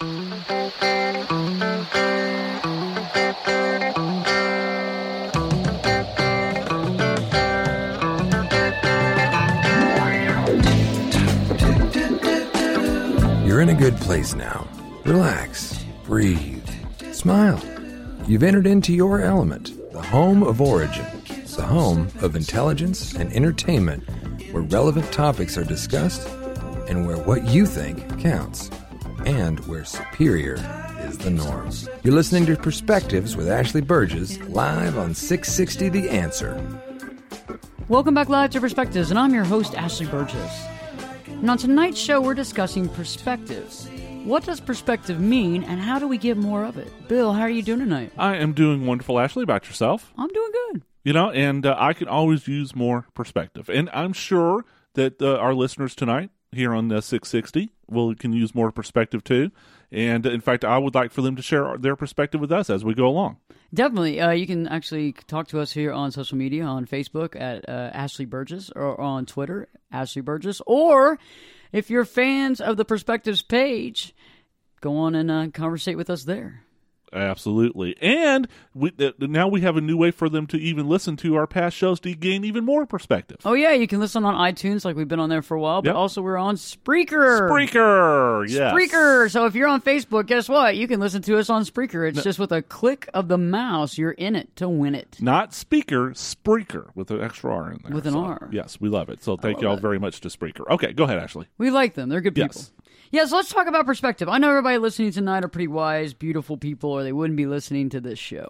You're in a good place now. Relax, breathe, smile. You've entered into your element, the home of origin, the home of intelligence and entertainment, where relevant topics are discussed and where what you think counts, and where superior is the norm. You're listening to Perspectives with Ashley Burgess, live on 660 The Answer. Welcome back live to Perspectives, and I'm your host, Ashley Burgess. And on tonight's show, we're discussing perspectives. What does perspective mean, and how do we get more of it? Bill, how are you doing tonight? I am doing wonderful, Ashley. About yourself? I'm doing good. You know, and I can always use more perspective. And I'm sure that our listeners tonight here on 660 can use more perspective too. And in fact, I would like for them to share their perspective with us as we go along. Definitely. You can actually talk to us here on social media, on Facebook at Ashley Burgess, or on Twitter, Ashley Burgess. Or if you're fans of the Perspectives page, go on and conversate with us there. Absolutely. And now we have a new way for them to even listen to our past shows to gain even more perspective. Oh, yeah. You can listen on iTunes like we've been on there for a while, but also we're on Spreaker. Spreaker, yes. Spreaker. So if you're on Facebook, guess what? You can listen to us on Spreaker. It's just with a click of the mouse, you're in it to win it. Not speaker, Spreaker, with an extra R in there. With an R. Yes, we love it. So thank you all very much to Spreaker. Okay, go ahead, Ashley. We like them. They're good people. Yes. Yeah, so let's talk about perspective. I know everybody listening tonight are pretty wise, beautiful people, or they wouldn't be listening to this show.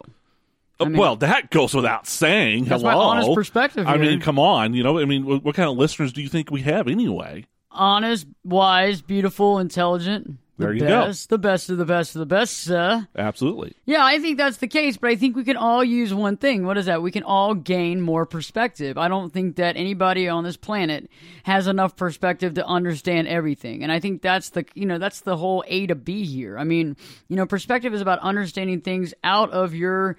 I mean, well, that goes without saying. That's Hello. my honest perspective here. I mean, come on. You know, I mean, what kind of listeners do you think we have anyway? Honest, wise, beautiful, intelligent. There you go. The best of the best of the best, Absolutely. Yeah, I think that's the case, but I think we can all use one thing. What is that? We can all gain more perspective. I don't think that anybody on this planet has enough perspective to understand everything. And I think that's the whole A to B here. I mean, perspective is about understanding things out of your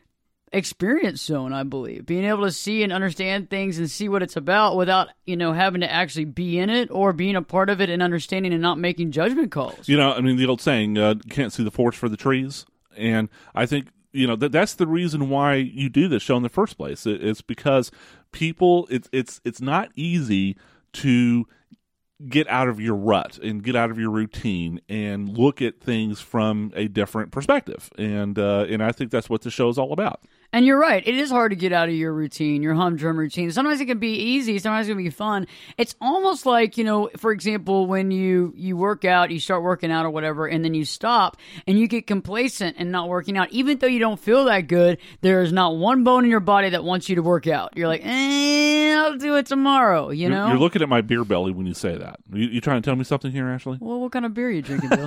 experience zone, I believe. Being able to see and understand things and see what it's about without, having to actually be in it or being a part of it and understanding and not making judgment calls. I mean, the old saying, can't see the forest for the trees. And I think, that's the reason why you do this show in the first place. It's because people, it's not easy to get out of your rut and get out of your routine and look at things from a different perspective. And I think that's what the show is all about. And you're right. It is hard to get out of your routine, your humdrum routine. Sometimes it can be easy. Sometimes it can be fun. It's almost like, for example, when you work out, you start working out or whatever, and then you stop and you get complacent and not working out. Even though you don't feel that good, there is not one bone in your body that wants you to work out. You're like, I'll do it tomorrow, You're looking at my beer belly when you say that. You trying to tell me something here, Ashley? Well, what kind of beer are you drinking, Bill?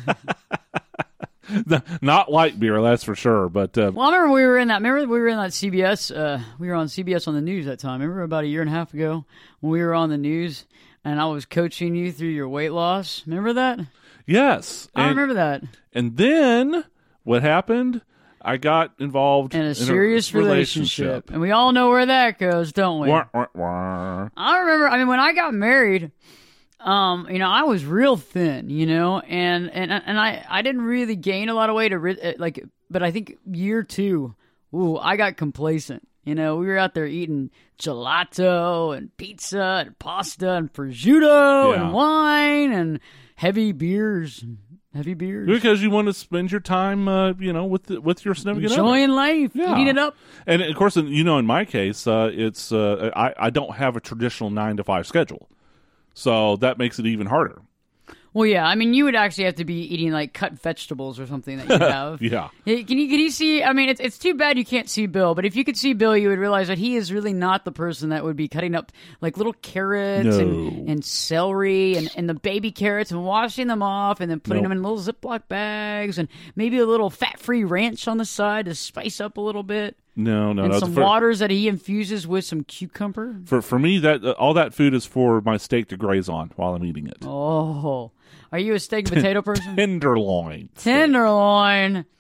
Not light beer, that's for sure. But well, I remember we were in that CBS. We were on CBS on the news that time. Remember about a year and a half ago when we were on the news and I was coaching you through your weight loss. Remember that? Yes, I remember that. And then what happened? I got involved in a serious relationship, and we all know where that goes, don't we? Wah, wah, wah. I remember. I mean, when I got married. I was real thin, and I didn't really gain a lot of weight, but I think year 2, I got complacent. We were out there eating gelato and pizza and pasta and prosciutto and wine and heavy beers. Because you want to spend your time, with your significant other. Enjoying life, eating it up. And of course, in my case, it's I don't have a traditional 9 to 5 schedule. So that makes it even harder. Well, yeah. I mean, you would actually have to be eating like cut vegetables or something that you have. Yeah. Can you see? I mean, it's too bad you can't see Bill. But if you could see Bill, you would realize that he is really not the person that would be cutting up like little carrots and celery and the baby carrots and washing them off and then putting them in little Ziploc bags and maybe a little fat-free ranch on the side to spice up a little bit. No. And some waters that he infuses with some cucumber. For me, that all that food is for my steak to graze on while I'm eating it. Oh, are you a steak and potato person? Tenderloin. Tenderloin.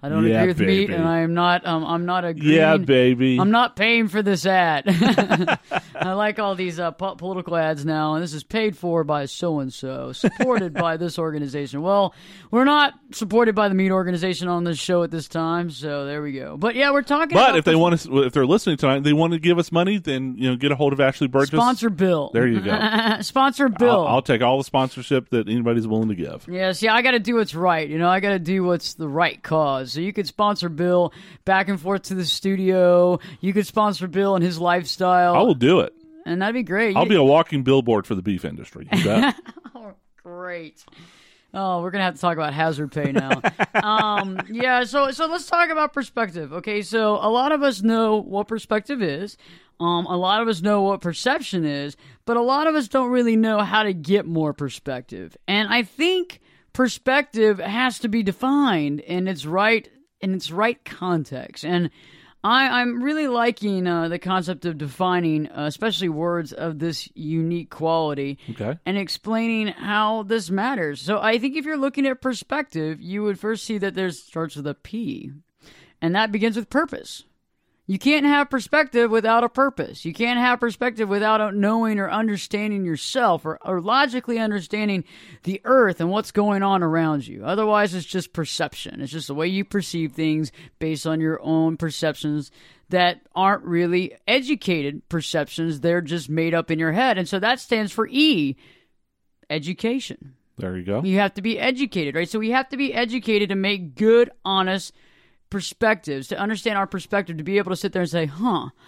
I don't agree with meat, and I'm not agreeing. Yeah, baby. I'm not paying for this ad. I like all these political ads now, and this is paid for by so-and-so, supported by this organization. Well, we're not supported by the meat organization on this show at this time, so there we go. But yeah, we're talking about... But if they're listening tonight and they want to give us money, then get a hold of Ashley Burgess. Sponsor Bill. There you go. Sponsor Bill. I'll take all the sponsorship that anybody's willing to give. Yeah, see, I got to do what's right. I got to do what's the right cause. So you could sponsor Bill back and forth to the studio. You could sponsor Bill and his lifestyle. I will do it. And that'd be great. I'll be a walking billboard for the beef industry. You bet. Oh, great. Oh, we're going to have to talk about hazard pay now. Yeah, so let's talk about perspective. Okay, so a lot of us know what perspective is. A lot of us know what perception is, but a lot of us don't really know how to get more perspective. And I think perspective has to be defined in its right context. And I'm really liking the concept of defining, especially words of this unique quality, and explaining how this matters. So I think if you're looking at perspective, you would first see that there starts with a P, and that begins with purpose. You can't have perspective without a purpose. You can't have perspective without knowing or understanding yourself or logically understanding the earth and what's going on around you. Otherwise, it's just perception. It's just the way you perceive things based on your own perceptions that aren't really educated perceptions. They're just made up in your head. And so that stands for E, education. There you go. You have to be educated, right? So we have to be educated to make good, honest perspectives, to understand our perspective, to be able to sit there and say,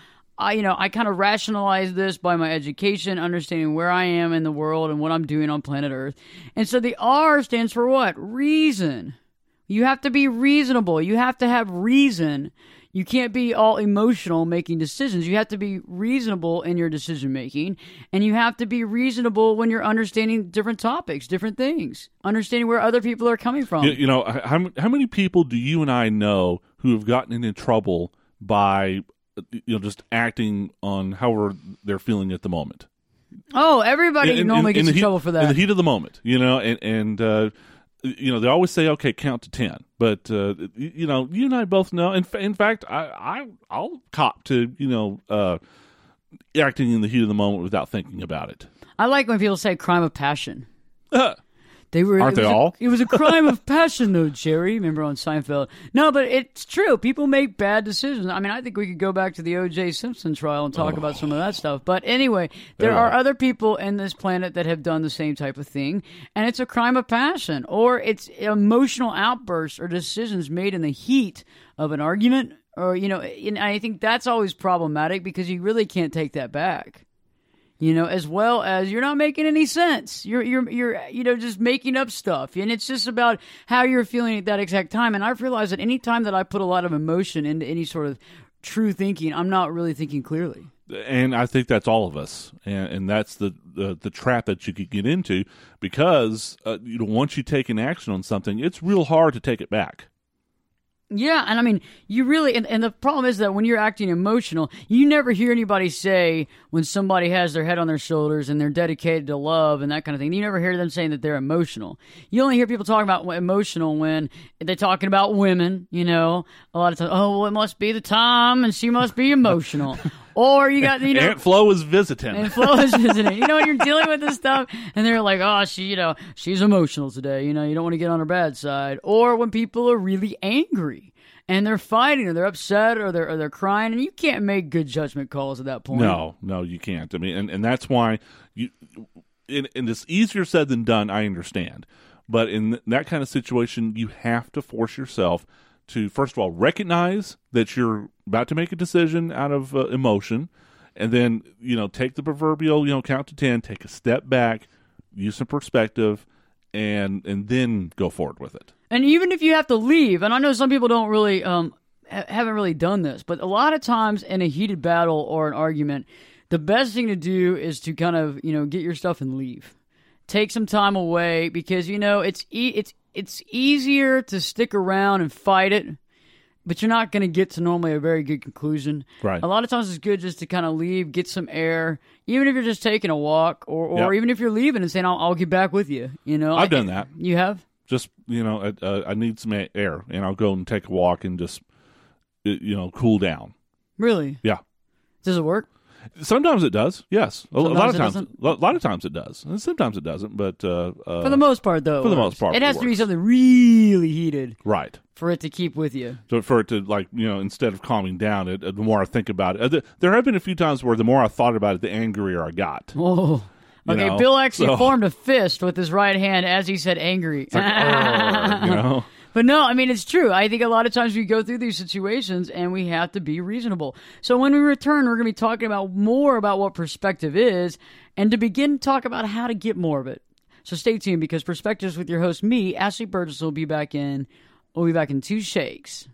I kind of rationalize this by my education, understanding where I am in the world and what I'm doing on planet Earth. And so the R stands for what? Reason. You have to be reasonable. You have to have reason. You can't be all emotional making decisions. You have to be reasonable in your decision making, and you have to be reasonable when you're understanding different topics, different things, understanding where other people are coming from. How many people do you and I know who have gotten into trouble by just acting on however they're feeling at the moment? Oh, everybody normally gets in trouble for that. In the heat of the moment, they always say, okay, count to 10. But, you and I both know. In fact, I'll cop to, acting in the heat of the moment without thinking about it. I like when people say crime of passion. Aren't they all? It was a crime of passion, though, Jerry. Remember on Seinfeld? No, but it's true. People make bad decisions. I mean, I think we could go back to the O.J. Simpson trial and talk about some of that stuff. But anyway, there are other people in this planet that have done the same type of thing, and it's a crime of passion, or it's emotional outbursts or decisions made in the heat of an argument, or and I think that's always problematic because you really can't take that back. As well as you're not making any sense. You're just making up stuff. And it's just about how you're feeling at that exact time. And I've realized that any time that I put a lot of emotion into any sort of true thinking, I'm not really thinking clearly. And I think that's all of us. And that's the trap that you could get into because once you take an action on something, it's real hard to take it back. Yeah, and I mean, you really, and the problem is that when you're acting emotional, you never hear anybody say when somebody has their head on their shoulders and they're dedicated to love and that kind of thing, you never hear them saying that they're emotional. You only hear people talking about emotional when they're talking about women, a lot of times, oh, well, it must be the time and she must be emotional. Or you got, Aunt Flo is visiting. Aunt Flo is visiting. When you're dealing with this stuff, and they're like, oh, she's emotional today. You don't want to get on her bad side. Or when people are really angry and they're fighting, or they're upset, or they're crying, and you can't make good judgment calls at that point. No, you can't. I mean, and that's why and it's easier said than done. I understand, but in that kind of situation, you have to force yourself to, first of all, recognize that you're about to make a decision out of emotion, and then, take the proverbial, count to 10, take a step back, use some perspective, and then go forward with it. And even if you have to leave, and I know some people don't really, haven't really done this, but a lot of times in a heated battle or an argument, the best thing to do is to kind of, get your stuff and leave. Take some time away because, it's easier to stick around and fight it, but you're not going to get to normally a very good conclusion. Right. A lot of times it's good just to kind of leave, get some air, even if you're just taking a walk or even if you're leaving and saying, I'll get back with you. I've done that. You have? just I need some air, and I'll go and take a walk and just cool down. Really? Yeah. Does it work? Sometimes it does. Yes, a lot of times. Doesn't? A lot of times it does, and sometimes it doesn't. But for the most part, though, for the most part, it has to be something really heated, right, for it to keep with you. So for it to instead of calming down, the more I think about it, there have been a few times where the more I thought about it, the angrier I got. Oh. Okay, Bill actually formed a fist with his right hand as he said angry. It's like, But no, I mean, it's true. I think a lot of times we go through these situations and we have to be reasonable. So when we return, we're going to be talking more about what perspective is and to begin to talk about how to get more of it. So stay tuned, because Perspectives with your host, me, Ashley Burgess, will be back in. We'll be back in 2 shakes.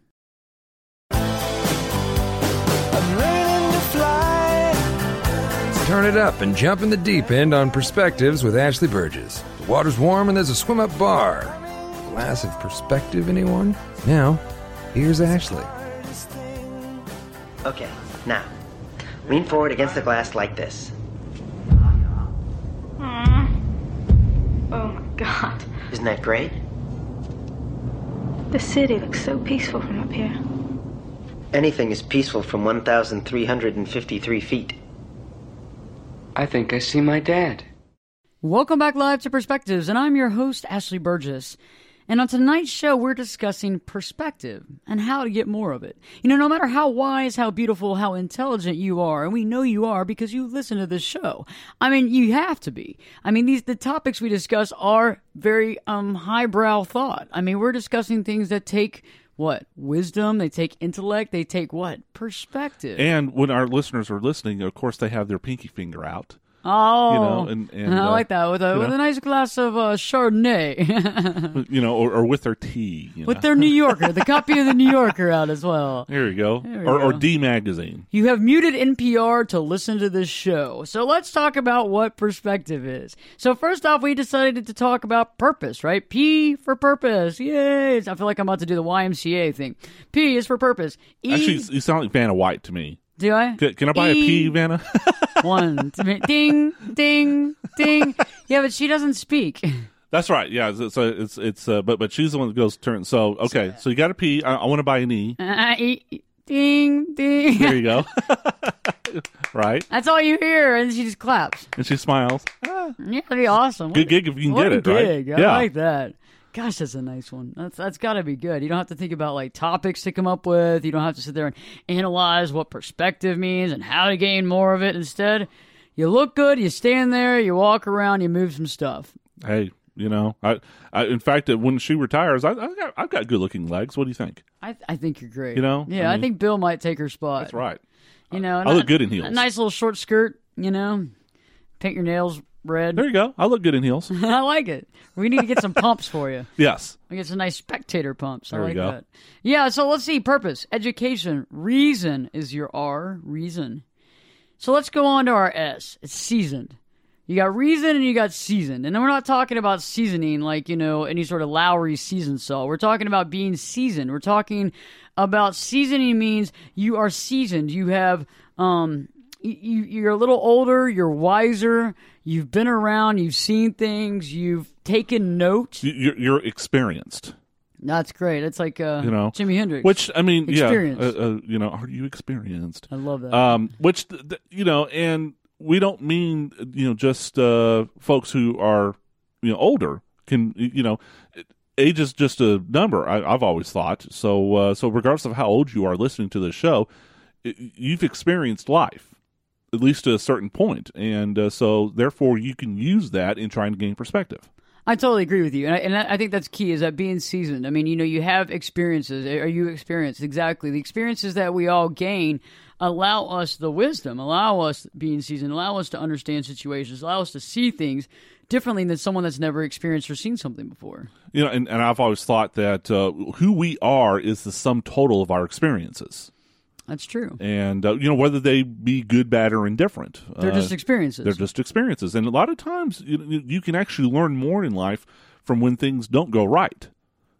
Turn it up and jump in the deep end on Perspectives with Ashley Burgess. The water's warm and there's a swim-up bar. Glass of perspective, anyone? Now, here's Ashley. Okay, now, lean forward against the glass like this. Oh my God. Isn't that great? The city looks so peaceful from up here. Anything is peaceful from 1,353 feet. I think I see my dad. Welcome back live to Perspectives, and I'm your host, Ashley Burgess. And on tonight's show, we're discussing perspective and how to get more of it. No matter how wise, how beautiful, how intelligent you are, and we know you are because you listen to this show. I mean, you have to be. I mean, the topics we discuss are very highbrow thought. I mean, we're discussing things that take what? Wisdom. They take intellect. They take what? Perspective. And when our listeners are listening, of course, they have their pinky finger out. Oh, and I like that with a nice glass of Chardonnay, or with their tea, with their New Yorker, the copy of the New Yorker out as well. There you go, or D Magazine. You have muted NPR to listen to this show, so let's talk about what perspective is. So first off, we decided to talk about purpose, right? P for purpose, yay! I feel like I'm about to do the YMCA thing. P is for purpose. E, actually, you sound like Vanna White to me. Do I? Can I buy a P, Vanna? 1, 2, ding, ding, ding. Yeah, but she doesn't speak. That's right. Yeah. So it's but she's the one that goes turn. So okay. So you got a P. I want to buy an E. Ding, ding. There you go. Right. That's all you hear, and she just claps and she smiles. Yeah, that'd be awesome. Good gig if you can get it. Gig. Right. I like that. Gosh, that's a nice one. That's got to be good. You don't have to think about like topics to come up with. You don't have to sit there and analyze what perspective means and how to gain more of it. Instead, you look good, you stand there, you walk around, you move some stuff. Hey, I in fact, when she retires, I've got good looking legs. What do you think? I think you're great. Yeah, I think Bill might take her spot. That's right. I look good in heels. A nice little short skirt. Paint your nails red. There you go. I look good in heels. I like it. We need to get some pumps for you. Yes. We get some nice spectator pumps. I there like you go. that. Yeah, so let's see. Purpose, education, reason is your R, reason. So let's go on to our S. It's seasoned. You got reason and you got seasoned. And then we're not talking about seasoning like, any sort of Lowry seasoned salt. We're talking about being seasoned. We're talking about seasoning means you are seasoned. You have, you're a little older, you're wiser, you've been around, you've seen things, you've taken note. You're experienced. That's great. It's like Jimi Hendrix. Which, I mean, experience. Are you experienced? I love that. Which, and we don't mean, just folks who are, older can, age is just a number, I've always thought. So regardless of how old you are listening to this show, you've experienced life, at least to a certain point. And so therefore you can use that in trying to gain perspective. I totally agree with you. And I think that's key, is that being seasoned. I mean, you have experiences. Are you experienced? Exactly. The experiences that we all gain allow us the wisdom, allow us being seasoned, allow us to understand situations, allow us to see things differently than someone that's never experienced or seen something before. And I've always thought that who we are is the sum total of our experiences. That's true. And, whether they be good, bad, or indifferent. They're just experiences. They're just experiences. And a lot of times you can actually learn more in life from when things don't go right.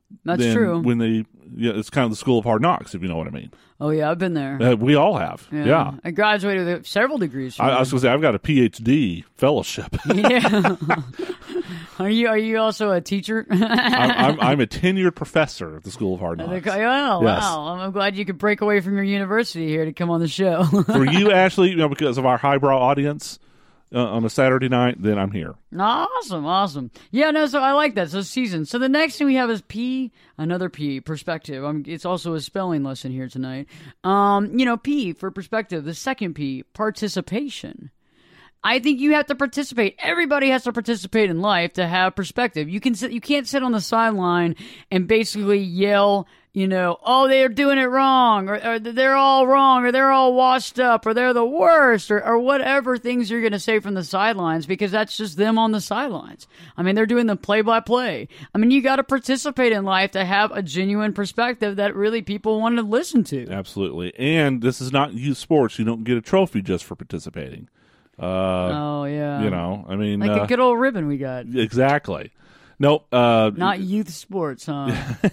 That's than true. When they, it's kind of the school of hard knocks, if you know what I mean. Oh, yeah, I've been there. We all have. Yeah. I graduated with several degrees. I was going to say, I've got a PhD fellowship. Yeah. Are you also a teacher? I'm a tenured professor at the School of Hard Knocks. Oh, Yes. wow. I'm glad you could break away from your university here to come on the show. For you, Ashley, because of our highbrow audience on a Saturday night, then I'm here. Awesome. Yeah, no, so I like that. So season. So the next thing we have is P, another P, perspective. It's also a spelling lesson here tonight. P for perspective. The second P, participation. I think you have to participate. Everybody has to participate in life to have perspective. You can't sit on the sideline and basically yell, oh, they're doing it wrong, or they're all wrong, or they're all washed up, or they're the worst, or whatever things you're going to say from the sidelines, because that's just them on the sidelines. I mean, they're doing the play-by-play. I mean, you got to participate in life to have a genuine perspective that really people want to listen to. Absolutely. And this is not youth sports. You don't get a trophy just for participating. Oh, yeah. I mean... Like a good old ribbon we got. Exactly. No, not youth sports, huh?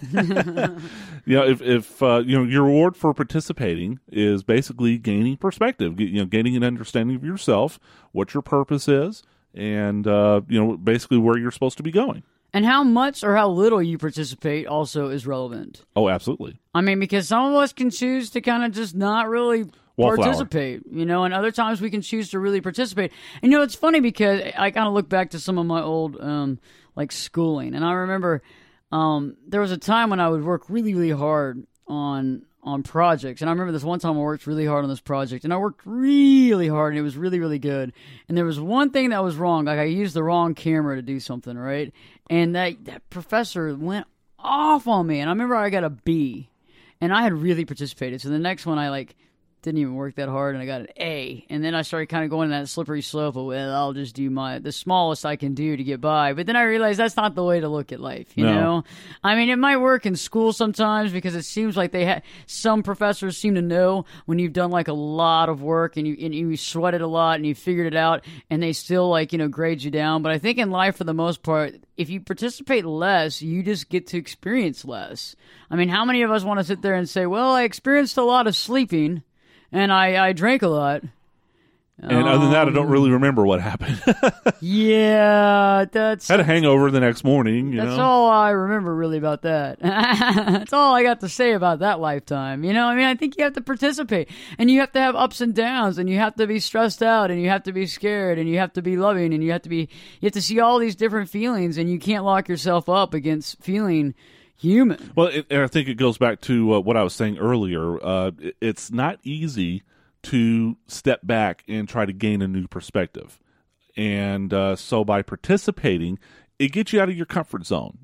If your reward for participating is basically gaining perspective, gaining an understanding of yourself, what your purpose is, and basically where you're supposed to be going. And how much or how little you participate also is relevant. Oh, absolutely. I mean, because some of us can choose to kind of just not really participate, and other times we can choose to really participate. And it's funny because I kind of look back to some of my old schooling, and I remember there was a time when I would work really, really hard on projects. And I remember this one time I worked really hard on this project, and I worked really hard, and it was really, really good. And there was one thing that was wrong. Like I used the wrong camera to do something, right? And that professor went off on me, and I remember I got a B, and I had really participated. So the next one I didn't even work that hard, and I got an A. And then I started kind of going that slippery slope of, I'll just do the smallest I can do to get by. But then I realized that's not the way to look at life, you know? I mean, it might work in school sometimes because it seems like some professors seem to know when you've done a lot of work and you sweated a lot and you figured it out, and they still grade you down. But I think in life, for the most part, if you participate less, you just get to experience less. I mean, how many of us want to sit there and say, well, I experienced a lot of sleeping, and I drank a lot. And other than that, I don't really remember what happened. Yeah, had a hangover the next morning. That's all I remember really about that. That's all I got to say about that lifetime. I think you have to participate, and you have to have ups and downs, and you have to be stressed out, and you have to be scared, and you have to be loving, and you have to see all these different feelings, and you can't lock yourself up against feeling human. Well, and I think it goes back to what I was saying earlier. It's not easy to step back and try to gain a new perspective. And so by participating, it gets you out of your comfort zone.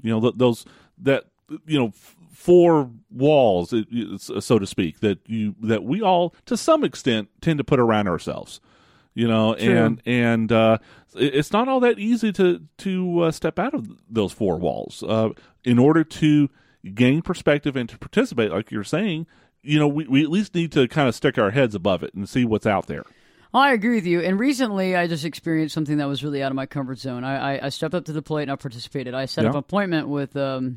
Four walls, so to speak, that we all, to some extent, tend to put around ourselves. And it's not all that easy to step out of those four walls. In order to gain perspective and to participate, like you're saying, we at least need to kind of stick our heads above it and see what's out there. I agree with you. And recently, I just experienced something that was really out of my comfort zone. I stepped up to the plate and I participated. I set up an appointment with.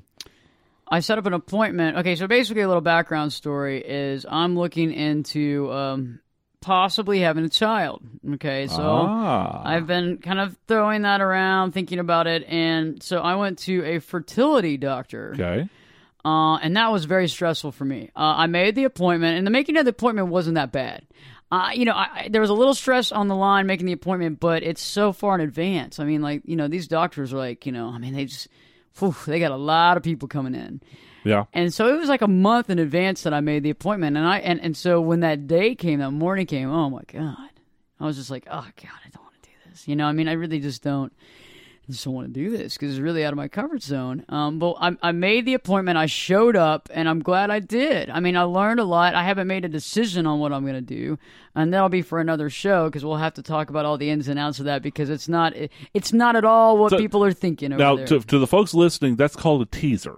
Okay, so basically, a little background story is I'm looking into possibly having a child. Okay, so I've been kind of throwing that around, thinking about it, and so I went to a fertility doctor. Okay. And that was very stressful for me. I made the appointment, and the making of the appointment wasn't that bad. There was a little stress on the line making the appointment, but it's so far in advance. I mean, these doctors are they got a lot of people coming in. Yeah. And so it was a month in advance that I made the appointment. And so when that day came, that morning came, oh my God. I was just like, oh God, I don't want to do this. I really just don't want to do this because it's really out of my comfort zone. But I made the appointment. I showed up, and I'm glad I did. I mean, I learned a lot. I haven't made a decision on what I'm going to do, and that'll be for another show because we'll have to talk about all the ins and outs of that because it's not at all what people are thinking over now, there. to the folks listening, that's called a teaser.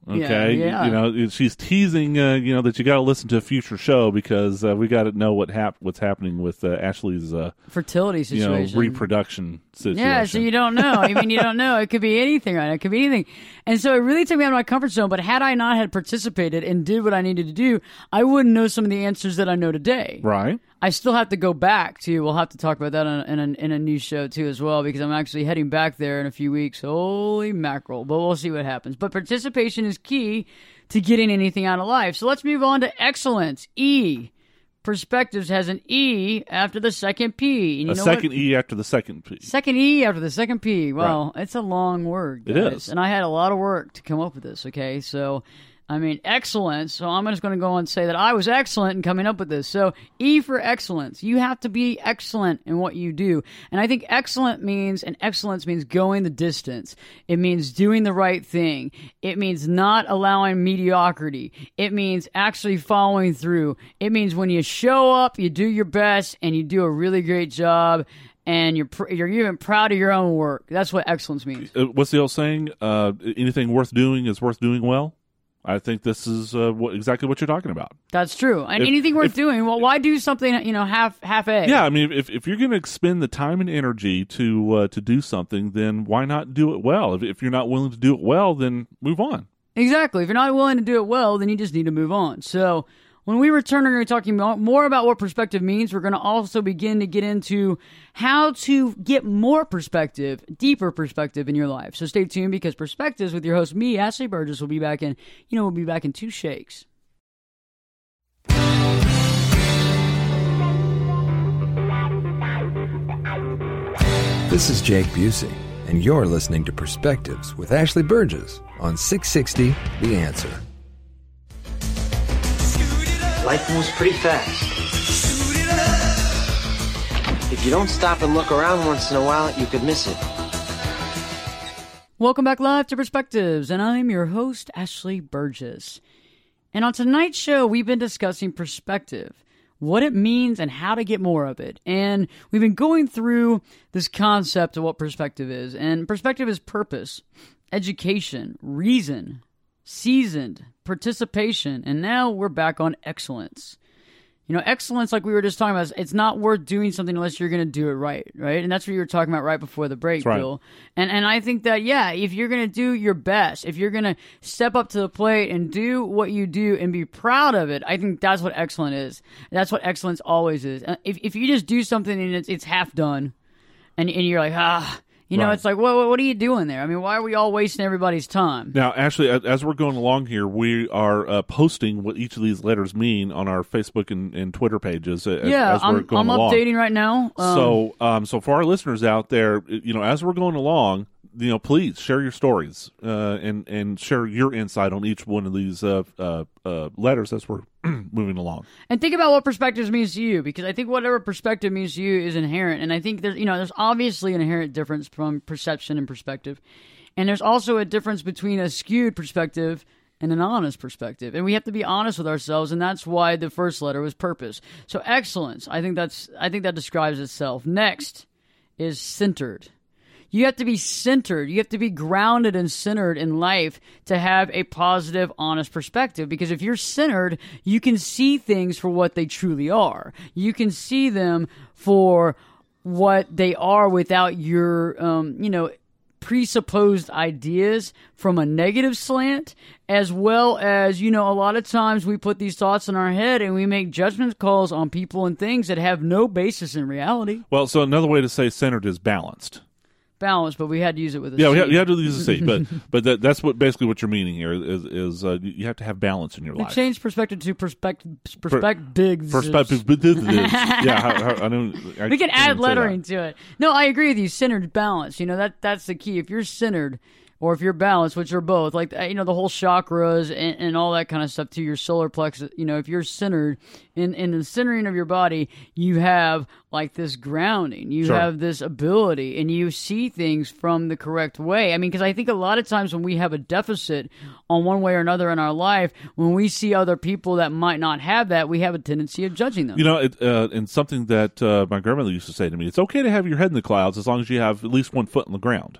Okay, Yeah. you know, she's teasing, you know, that you got to listen to a future show because we got to know what's happening with Ashley's fertility you situation, know, reproduction situation. Yeah, so you don't know. I mean, you don't know. It could be anything, right? It could be anything. And so it really took me out of my comfort zone. But had I not had participated and did what I needed to do, I wouldn't know some of the answers that I know today. Right. I still have to go back to. We'll have to talk about that in a new show too as well, because I'm actually heading back there in a few weeks. Holy mackerel! But we'll see what happens. But participation is key to getting anything out of life. So let's move on to excellence. E. Perspectives has an E after the second P. And you a know second what? E after the second P. Second E after the second P. Well, It's a long word, guys. It is. And I had a lot of work to come up with this, okay? So, I mean, excellence. So I'm just going to go and say that I was excellent in coming up with this. So E for excellence. You have to be excellent in what you do. And I think excellence means going the distance. It means doing the right thing. It means not allowing mediocrity. It means actually following through. It means when you show up, you do your best and you do a really great job. And you're even proud of your own work. That's what excellence means. What's the old saying? Anything worth doing is worth doing well. I think this is exactly what you're talking about. That's true. And anything worth doing, well, why do something, half-egg? Yeah, I mean, if you're going to expend the time and energy to do something, then why not do it well? If you're not willing to do it well, then move on. Exactly. If you're not willing to do it well, then you just need to move on. So when we return, we're going to be talking more about what perspective means. We're going to also begin to get into how to get more perspective, deeper perspective in your life. So stay tuned, because Perspectives with your host, me, Ashley Burgess, will be back in, we'll be back in 2 shakes. This is Jake Busey, and you're listening to Perspectives with Ashley Burgess on 660 The Answer. Life moves pretty fast. If you don't stop and look around once in a while, you could miss it. Welcome back live to Perspectives, and I'm your host, Ashley Burgess. And on tonight's show, we've been discussing perspective, what it means and how to get more of it. And we've been going through this concept of what perspective is. And perspective is purpose, education, reason, seasoned, participation, and now we're back on excellence. Excellence, like we were just talking about, it's not worth doing something unless you're going to do it right? And that's what you were talking about right before the break, right. Bill. And I think that, if you're going to do your best, if you're going to step up to the plate and do what you do and be proud of it, I think that's what excellence is. That's what excellence always is. If you just do something and it's half done, and you're like, right. It's like, what are you doing there? I mean, why are we all wasting everybody's time? Now, Ashley, as we're going along here, we are posting what each of these letters mean on our Facebook and Twitter pages. As we're going I'm along. updating right now. So for our listeners out there, as we're going along, please share your stories and share your insight on each one of these letters as we're moving along. And think about what perspective means to you, because I think whatever perspective means to you is inherent. And I think there's obviously an inherent difference from perception and perspective. And there's also a difference between a skewed perspective and an honest perspective. And we have to be honest with ourselves, and that's why the first letter was purpose. So excellence, I think that describes itself. Next is centered. You have to be centered. You have to be grounded and centered in life to have a positive, honest perspective. Because if you're centered, you can see things for what they truly are. You can see them for what they are without your, presupposed ideas from a negative slant, as well as, a lot of times we put these thoughts in our head and we make judgment calls on people and things that have no basis in reality. Well, so another way to say centered is balanced. Balance, but we had to use it with a C. C. You had to use a C, but that's what basically what you're meaning here is you have to have balance in your life. Change perspective to perspective. Perspective. Yeah, I know. We can add lettering to it. No, I agree with you. Centered, balance. That's the key. If you're centered, or if you're balanced, which are both, like the whole chakras and all that kind of stuff to your solar plexus. If you're centered in the centering of your body, you have like this grounding. You Sure. have this ability, and you see things from the correct way. I mean, because I think a lot of times when we have a deficit on one way or another in our life, when we see other people that might not have that, we have a tendency of judging them. And something that my grandmother used to say to me: it's okay to have your head in the clouds as long as you have at least 1 foot on the ground.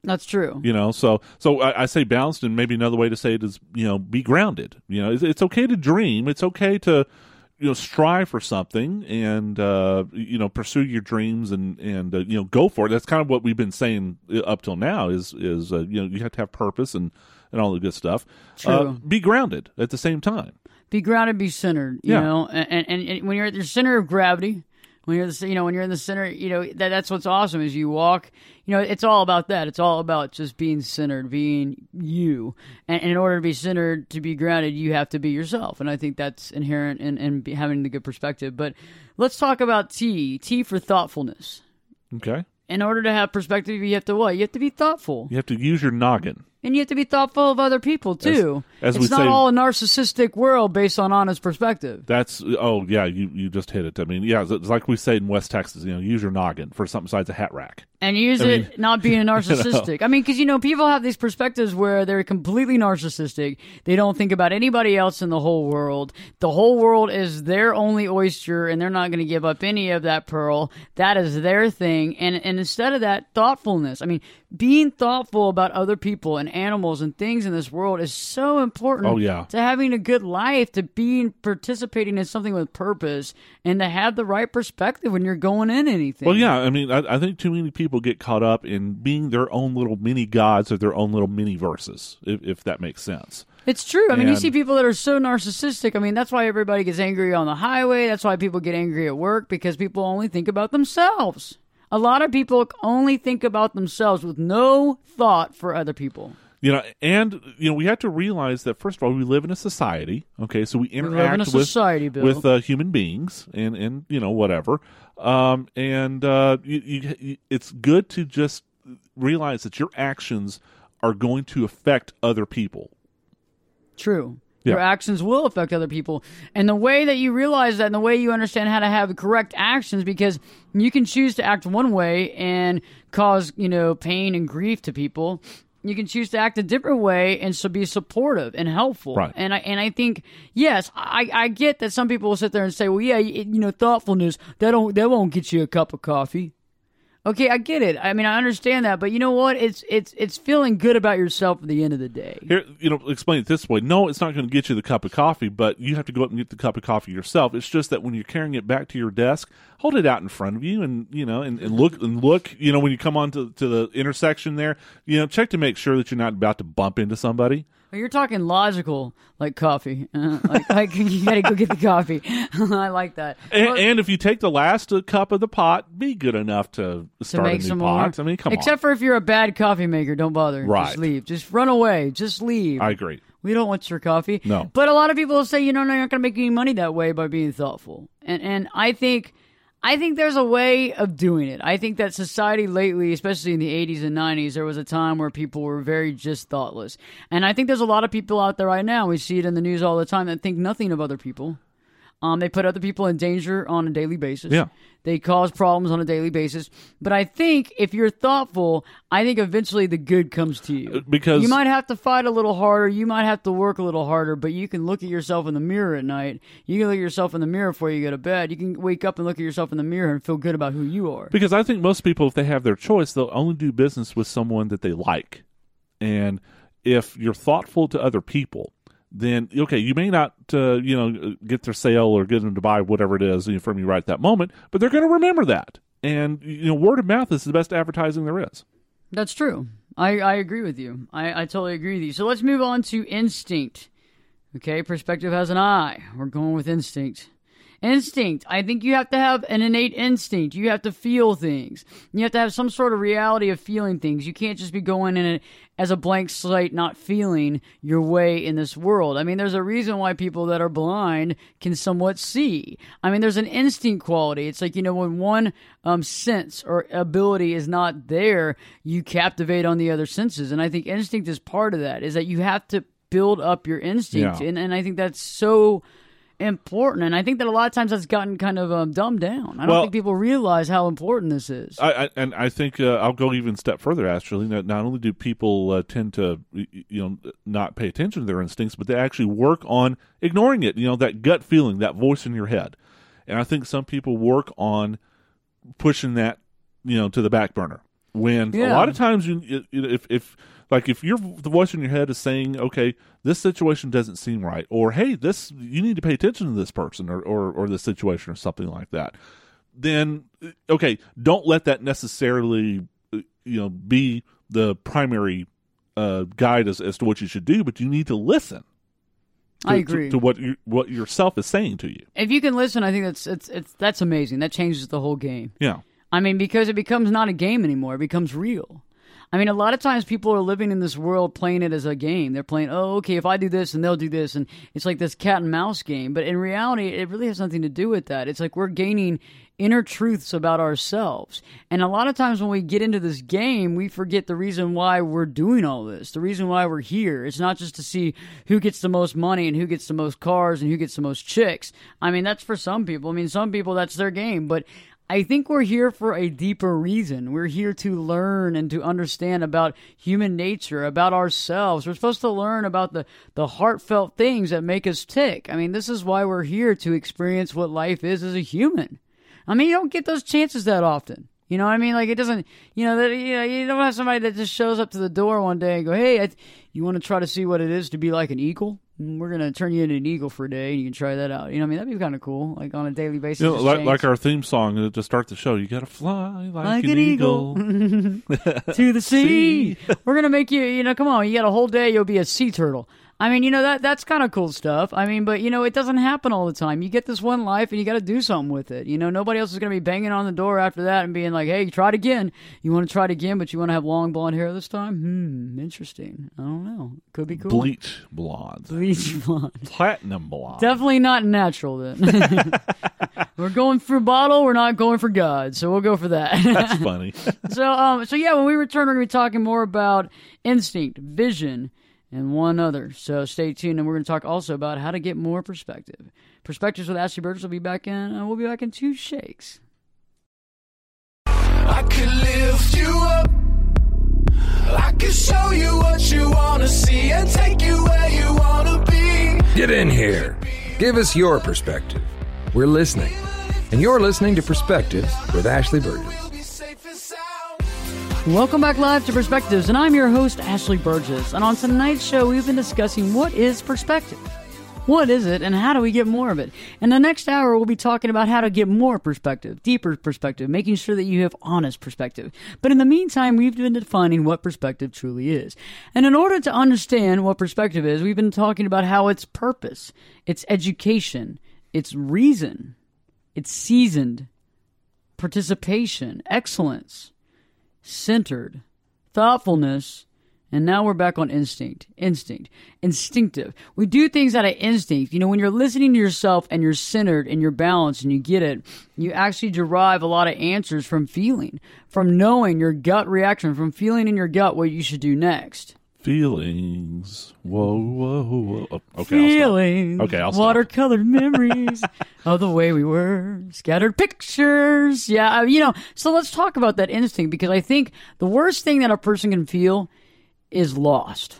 That's true. So I say balanced, and maybe another way to say it is, be grounded. It's okay to dream. It's okay to, strive for something and, pursue your dreams and go for it. That's kind of what we've been saying up till now is you have to have purpose and all the good stuff. True. Be grounded at the same time. Be grounded, be centered, you know, and when you're at your center of gravity, when you're in the center, that's what's awesome is you walk, it's all about that. It's all about just being centered, being you. And in order to be centered, to be grounded, you have to be yourself. And I think that's inherent in having the good perspective. But let's talk about T. T for thoughtfulness. Okay. In order to have perspective, you have to what? You have to be thoughtful. You have to use your noggin. And you have to be thoughtful of other people, too. As it's not all a narcissistic world based on honest perspective. You just hit it. I mean, it's like we say in West Texas, use your noggin for something besides a hat rack. And use it not being narcissistic. I mean, because, people have these perspectives where they're completely narcissistic. They don't think about anybody else in the whole world. The whole world is their only oyster, and they're not going to give up any of that pearl. That is their thing. And instead of that, thoughtfulness. I mean, being thoughtful about other people and animals and things in this world is so important to having a good life, to participating in something with purpose, and to have the right perspective when you're going in anything. Well, yeah, I mean, I think too many people get caught up in being their own little mini gods or their own little mini verses, if that makes sense. It's true. I mean, you see people that are so narcissistic. I mean, that's why everybody gets angry on the highway. That's why people get angry at work, because people only think about themselves. A lot of people only think about themselves with no thought for other people. We have to realize that, first of all, we live in a society, okay? So we interact with human beings and whatever. It's good to just realize that your actions are going to affect other people. True. Your actions will affect other people. And the way that you realize that and the way you understand how to have correct actions, because you can choose to act one way and cause, pain and grief to people. You can choose to act a different way and so be supportive and helpful. Right. And I think, yes, I get that some people will sit there and say, well, yeah, thoughtfulness, that won't get you a cup of coffee. Okay, I get it. I mean, I understand that, but you know what? It's feeling good about yourself at the end of the day. Here, explain it this way. No, it's not going to get you the cup of coffee, but you have to go up and get the cup of coffee yourself. It's just that when you're carrying it back to your desk, hold it out in front of you, and look. When you come on to the intersection there, check to make sure that you're not about to bump into somebody. You're talking logical, like coffee. Like you got to go get the coffee. I like that. And if you take the last cup of the pot, be good enough to start make a new some pot. more. I mean, come on. Except for if you're a bad coffee maker, don't bother. Right. Just leave. Just run away. Just leave. I agree. We don't want your coffee. No. But a lot of people will say, no, you're not going to make any money that way by being thoughtful. And I think there's a way of doing it. I think that society lately, especially in the 80s and 90s, there was a time where people were very just thoughtless. And I think there's a lot of people out there right now, we see it in the news all the time, that think nothing of other people. They put other people in danger on a daily basis. Yeah. They cause problems on a daily basis. But I think if you're thoughtful, I think eventually the good comes to you. Because you might have to fight a little harder. You might have to work a little harder, but you can look at yourself in the mirror at night. You can look at yourself in the mirror before you go to bed. You can wake up and look at yourself in the mirror and feel good about who you are. Because I think most people, if they have their choice, they'll only do business with someone that they like. And if you're thoughtful to other people, then, okay, you may not, get their sale or get them to buy whatever it is from you right at that moment, but they're going to remember that. And, word of mouth is the best advertising there is. That's true. I agree with you. I totally agree with you. So let's move on to instinct. Okay, perspective has an eye. We're going with instinct. Instinct. I think you have to have an innate instinct. You have to feel things. You have to have some sort of reality of feeling things. You can't just be going in it as a blank slate, not feeling your way in this world. I mean, there's a reason why people that are blind can somewhat see. I mean, there's an instinct quality. It's like, when one sense or ability is not there, you captivate on the other senses. And I think instinct is part of that, is that you have to build up your instinct. Yeah. And I think that's so important, and I think that a lot of times that's gotten kind of dumbed down. I don't think people realize how important this is. I think I'll go even a step further. Actually, not only do people tend to not pay attention to their instincts, but they actually work on ignoring it. That gut feeling, that voice in your head, and I think some people work on pushing that to the back burner. When a lot of times if your the voice in your head is saying, okay, this situation doesn't seem right, or hey, you need to pay attention to this person or this situation or something like that, then okay, don't let that necessarily be the primary guide as to what you should do, but you need to listen. I agree to what yourself is saying to you. If you can listen, I think that's amazing. That changes the whole game. Yeah. I mean, because it becomes not a game anymore. It becomes real. I mean, a lot of times people are living in this world playing it as a game. They're playing, oh, okay, if I do this and they'll do this. And it's like this cat and mouse game. But in reality, it really has nothing to do with that. It's like we're gaining inner truths about ourselves. And a lot of times when we get into this game, we forget the reason why we're doing all this, the reason why we're here. It's not just to see who gets the most money and who gets the most cars and who gets the most chicks. I mean, that's for some people. I mean, some people, that's their game. But I think we're here for a deeper reason. We're here to learn and to understand about human nature, about ourselves. We're supposed to learn about the heartfelt things that make us tick. I mean, this is why we're here, to experience what life is as a human. I mean, you don't get those chances that often. You know what I mean? Like, it doesn't, you don't have somebody that just shows up to the door one day and go, hey, you want to try to see what it is to be like an eagle? We're going to turn you into an eagle for a day, and you can try that out. You know what I mean? That'd be kind of cool, like on a daily basis. Like our theme song to start the show, you got to fly like an eagle. To the sea. We're going to make you, come on, you got a whole day, you'll be a sea turtle. I mean, that's kind of cool stuff. I mean, but, it doesn't happen all the time. You get this one life, and you got to do something with it. Nobody else is going to be banging on the door after that and being like, hey, try it again. You want to try it again, but you want to have long blonde hair this time? Interesting. I don't know. Could be cool. Bleach blonde. Platinum blonde. Definitely not natural, then. We're going for bottle. We're not going for God. So we'll go for that. That's funny. So yeah, when we return, we're going to be talking more about instinct, vision, and one other. So stay tuned, and we're going to talk also about how to get more perspective. Perspectives with Ashley Burgess will be back in. We'll be back in 2 shakes. I could lift you up. I could show you what you want to see and take you where you want to be. Get in here. Give us your perspective. We're listening. And you're listening to Perspectives with Ashley Burgess. Welcome back live to Perspectives, and I'm your host, Ashley Burgess. And on tonight's show, we've been discussing what is perspective. What is it, and how do we get more of it? In the next hour, we'll be talking about how to get more perspective, deeper perspective, making sure that you have honest perspective. But in the meantime, we've been defining what perspective truly is. And in order to understand what perspective is, we've been talking about how it's purpose, it's education, it's reason, it's seasoned, participation, excellence, centered, thoughtfulness, and now we're back on instinct. Instinctive. We do things out of instinct. When you're listening to yourself and you're centered and you're balanced and you get it, you actually derive a lot of answers from feeling, from knowing your gut reaction, from feeling in your gut what you should do next. Feelings. Whoa. Okay, feelings. I'll stop. Watercolored memories of the way we were. Scattered pictures. Yeah, so let's talk about that instinct, because I think the worst thing that a person can feel is lost.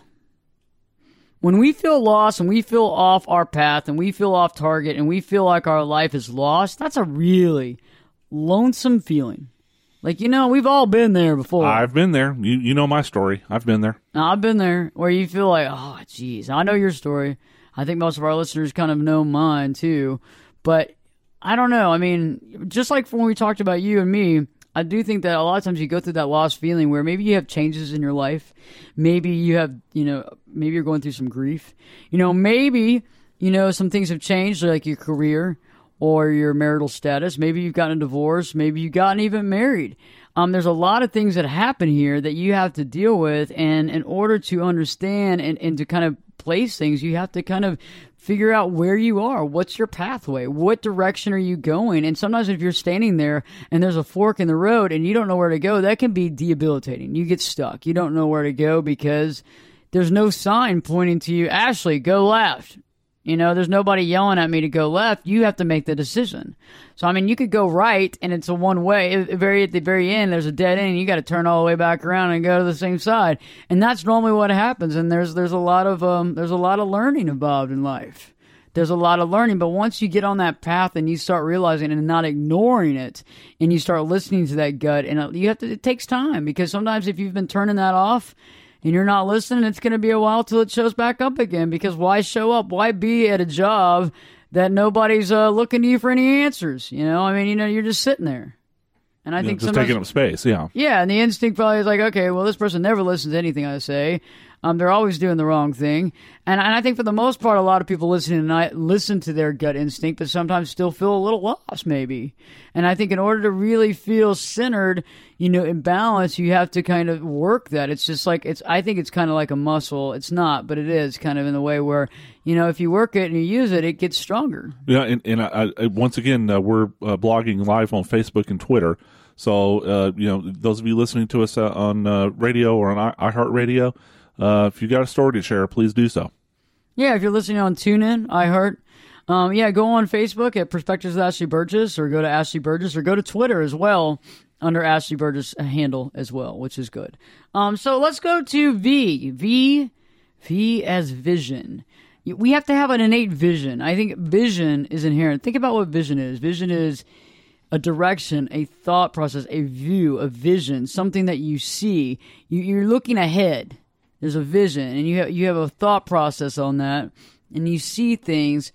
When we feel lost and we feel off our path and we feel off target and we feel like our life is lost, that's a really lonesome feeling. Like, we've all been there before. I've been there. You know my story. I've been there. I've been there, where you feel like, oh, geez, I know your story. I think most of our listeners kind of know mine, too. But I don't know. I mean, just like when we talked about you and me, I do think that a lot of times you go through that lost feeling where maybe you have changes in your life. Maybe you have, maybe you're going through some grief. Maybe, some things have changed, like your career or your marital status. Maybe you've gotten a divorce. Maybe you've gotten even married. There's a lot of things that happen here that you have to deal with. And in order to understand and to kind of place things, you have to kind of figure out where you are. What's your pathway? What direction are you going? And sometimes if you're standing there and there's a fork in the road and you don't know where to go, that can be debilitating. You get stuck. You don't know where to go because there's no sign pointing to you, Ashley, go left. There's nobody yelling at me to go left. You have to make the decision. So, I mean, you could go right, and it's a one-way. At the very end, there's a dead end. You got to turn all the way back around and go to the same side. And that's normally what happens. And there's a lot of learning involved in life. there's a lot of learning. But once you get on that path and you start realizing and not ignoring it, and you start listening to that gut, and it takes time, because sometimes if you've been turning that off and you're not listening, it's going to be a while till it shows back up again. Because why show up? Why be at a job that nobody's looking to you for any answers? I mean, you're just sitting there. And I think just taking up space, yeah. Yeah, and the instinct probably is like, okay, well, this person never listens to anything I say. They're always doing the wrong thing. And I think for the most part, a lot of people listening tonight listen to their gut instinct, but sometimes still feel a little lost, maybe. And I think in order to really feel centered, in balance, you have to kind of work that. It's just like, I think it's kind of like a muscle. It's not, but it is kind of in the way where, if you work it and you use it, it gets stronger. Yeah, and I once again, we're blogging live on Facebook and Twitter. So, those of you listening to us on radio or on iHeartRadio, if you got a story to share, please do so. Yeah, if you're listening on TuneIn, iHeart, go on Facebook at Perspectives with Ashley Burgess, or go to Ashley Burgess, or go to Twitter as well under Ashley Burgess handle as well, which is good. So let's go to V. V as vision. We have to have an innate vision. I think vision is inherent. Think about what vision is. Vision is a direction, a thought process, a view, a vision, something that you see. You're looking ahead. There's a vision, and you have a thought process on that, and you see things,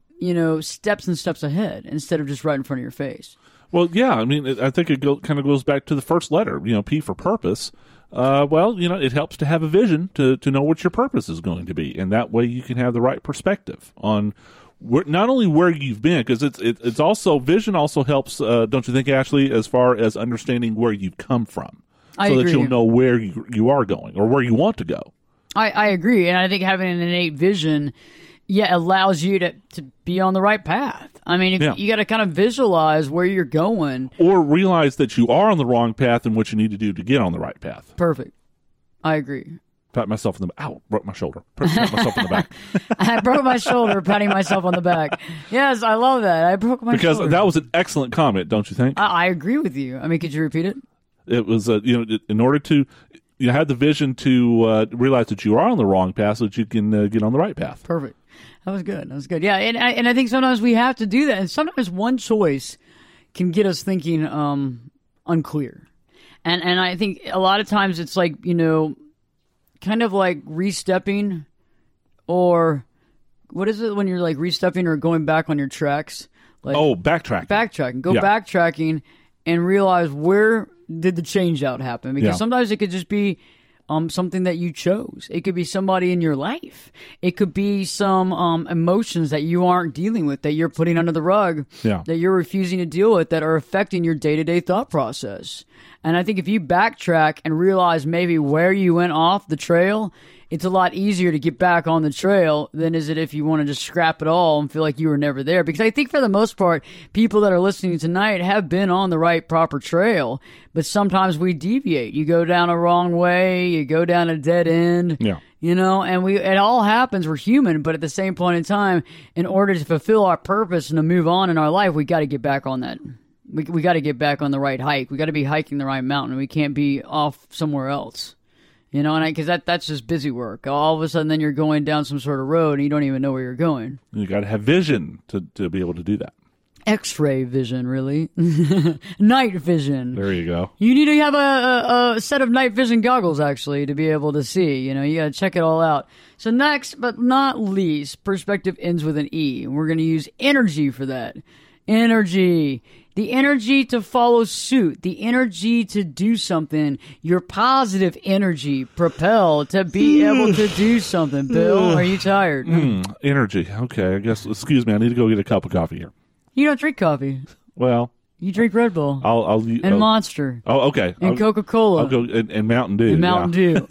steps and steps ahead instead of just right in front of your face. Well, yeah, I mean, I think it kind of goes back to the first letter, P for purpose. It helps to have a vision to know what your purpose is going to be, and that way you can have the right perspective on not only where you've been, because it's also, vision also helps, don't you think, Ashley, as far as understanding where you've come from. So that you'll know where you are going or where you want to go. I agree. And I think having an innate vision, allows you to be on the right path. I mean, you got to kind of visualize where you're going. Or realize that you are on the wrong path and what you need to do to get on the right path. Perfect. I agree. Pat myself in the back. Ow, broke my shoulder. Pat myself in the back. I broke my shoulder patting myself on the back. Yes, I love that. I broke my shoulder. Because that was an excellent comment, don't you think? I agree with you. I mean, could you repeat it? It was, in order to have the vision to realize that you are on the wrong path so that you can get on the right path. Perfect. That was good. Yeah, and I think sometimes we have to do that. And sometimes one choice can get us thinking unclear. And I think a lot of times it's like, kind of like re-stepping, or what is it when you're like re-stepping or going back on your tracks? Like, backtracking. Backtracking and realize where did the change out happen, because sometimes it could just be something that you chose. It could be somebody in your life. It could be some emotions that you aren't dealing with, that you're putting under the rug, that you're refusing to deal with, that are affecting your day-to-day thought process. And I think if you backtrack and realize maybe where you went off the trail, it's a lot easier to get back on the trail than is it if you want to just scrap it all and feel like you were never there. Because I think for the most part, people that are listening tonight have been on the right, proper trail, but sometimes we deviate. You go down a wrong way, you go down a dead end, and it all happens. We're human, but at the same point in time, in order to fulfill our purpose and to move on in our life, we got to get back on that. We got to get back on the right hike. We got to be hiking the right mountain. We can't be off somewhere else. Because that's just busy work. All of a sudden, then you're going down some sort of road, and you don't even know where you're going. You got to have vision to be able to do that. X-ray vision, really. Night vision. There you go. You need to have a set of night vision goggles, actually, to be able to see. You got to check it all out. So next, but not least, perspective ends with an E. We're going to use energy for that. Energy. The energy to follow suit, the energy to do something, your positive energy propelled to be able to do something. Bill, are you tired? Energy. Okay, I guess, excuse me, I need to go get a cup of coffee here. You don't drink coffee. Well, you drink Red Bull. I'll Monster. Oh, okay. And Coca-Cola. I'll go, and Mountain Dew. And Mountain Dew.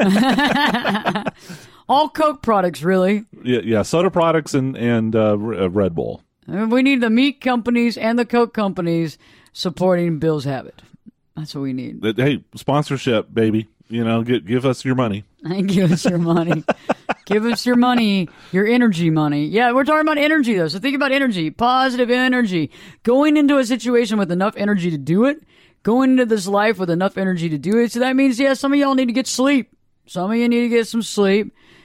All Coke products, really. Yeah, soda products and Red Bull. We need the meat companies and the Coke companies supporting Bill's habit. That's what we need. Hey, sponsorship, baby. Give us your money. Give us your money. Give us your money, your energy money. Yeah, we're talking about energy, though. So think about energy, positive energy. Going into a situation with enough energy to do it. Going into this life with enough energy to do it. So that means, some of y'all need to get sleep. Some of you need to get some sleep.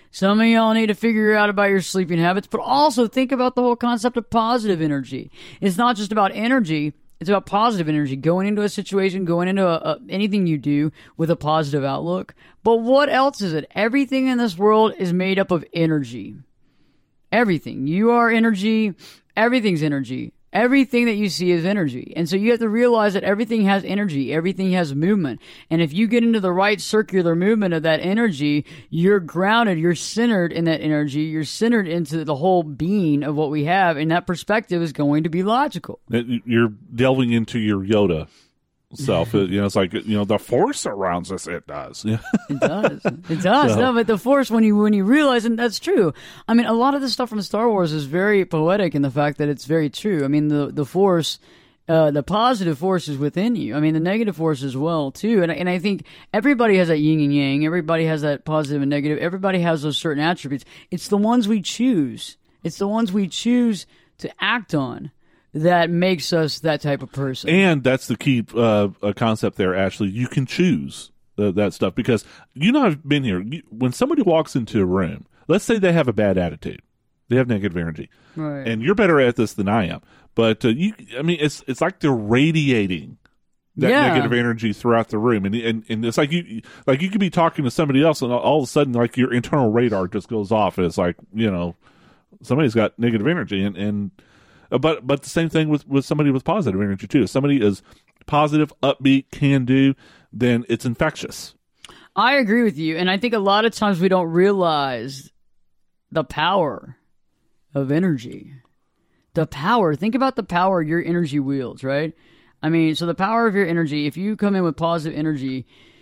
Some of y'all need to figure out about your sleeping habits, but also think about the whole concept of positive energy. It's not just about energy. It's about positive energy, going into a situation, going into anything you do with a positive outlook. But what else is it? Everything in this world is made up of energy. Everything. You are energy. Everything's energy. Everything that you see is energy. And so you have to realize that everything has energy. Everything has movement. And if you get into the right circular movement of that energy, you're grounded, you're centered in that energy, you're centered into the whole being of what we have, and that perspective is going to be logical. You're delving into your Yoda self. It's like, the force surrounds us. It does. It does. It does. So. No, but the force, when you realize, and that's true. I mean, a lot of the stuff from Star Wars is very poetic in the fact that it's very true. I mean, the force, the positive force is within you. I mean, the negative force as well too. And I think everybody has that yin and yang. Everybody has that positive and negative. Everybody has those certain attributes. It's the ones we choose. It's the ones we choose to act on that makes us that type of person. And that's the key concept there, Ashley. You can choose that stuff, because I've been here. When somebody walks into a room, let's say they have a bad attitude, they have negative energy, right? And you're better at this than I am. But it's like they're radiating that negative energy throughout the room, and it's like you could be talking to somebody else, and all of a sudden, like, your internal radar just goes off, and it's like, somebody's got negative energy, and but the same thing with somebody with positive energy too. If somebody is positive, upbeat, can do, then it's infectious. I agree with you, and I think a lot of times we don't realize the power of energy. The power. Think about the power your energy wields, right? I mean, so the power of your energy, if you come in with positive energy,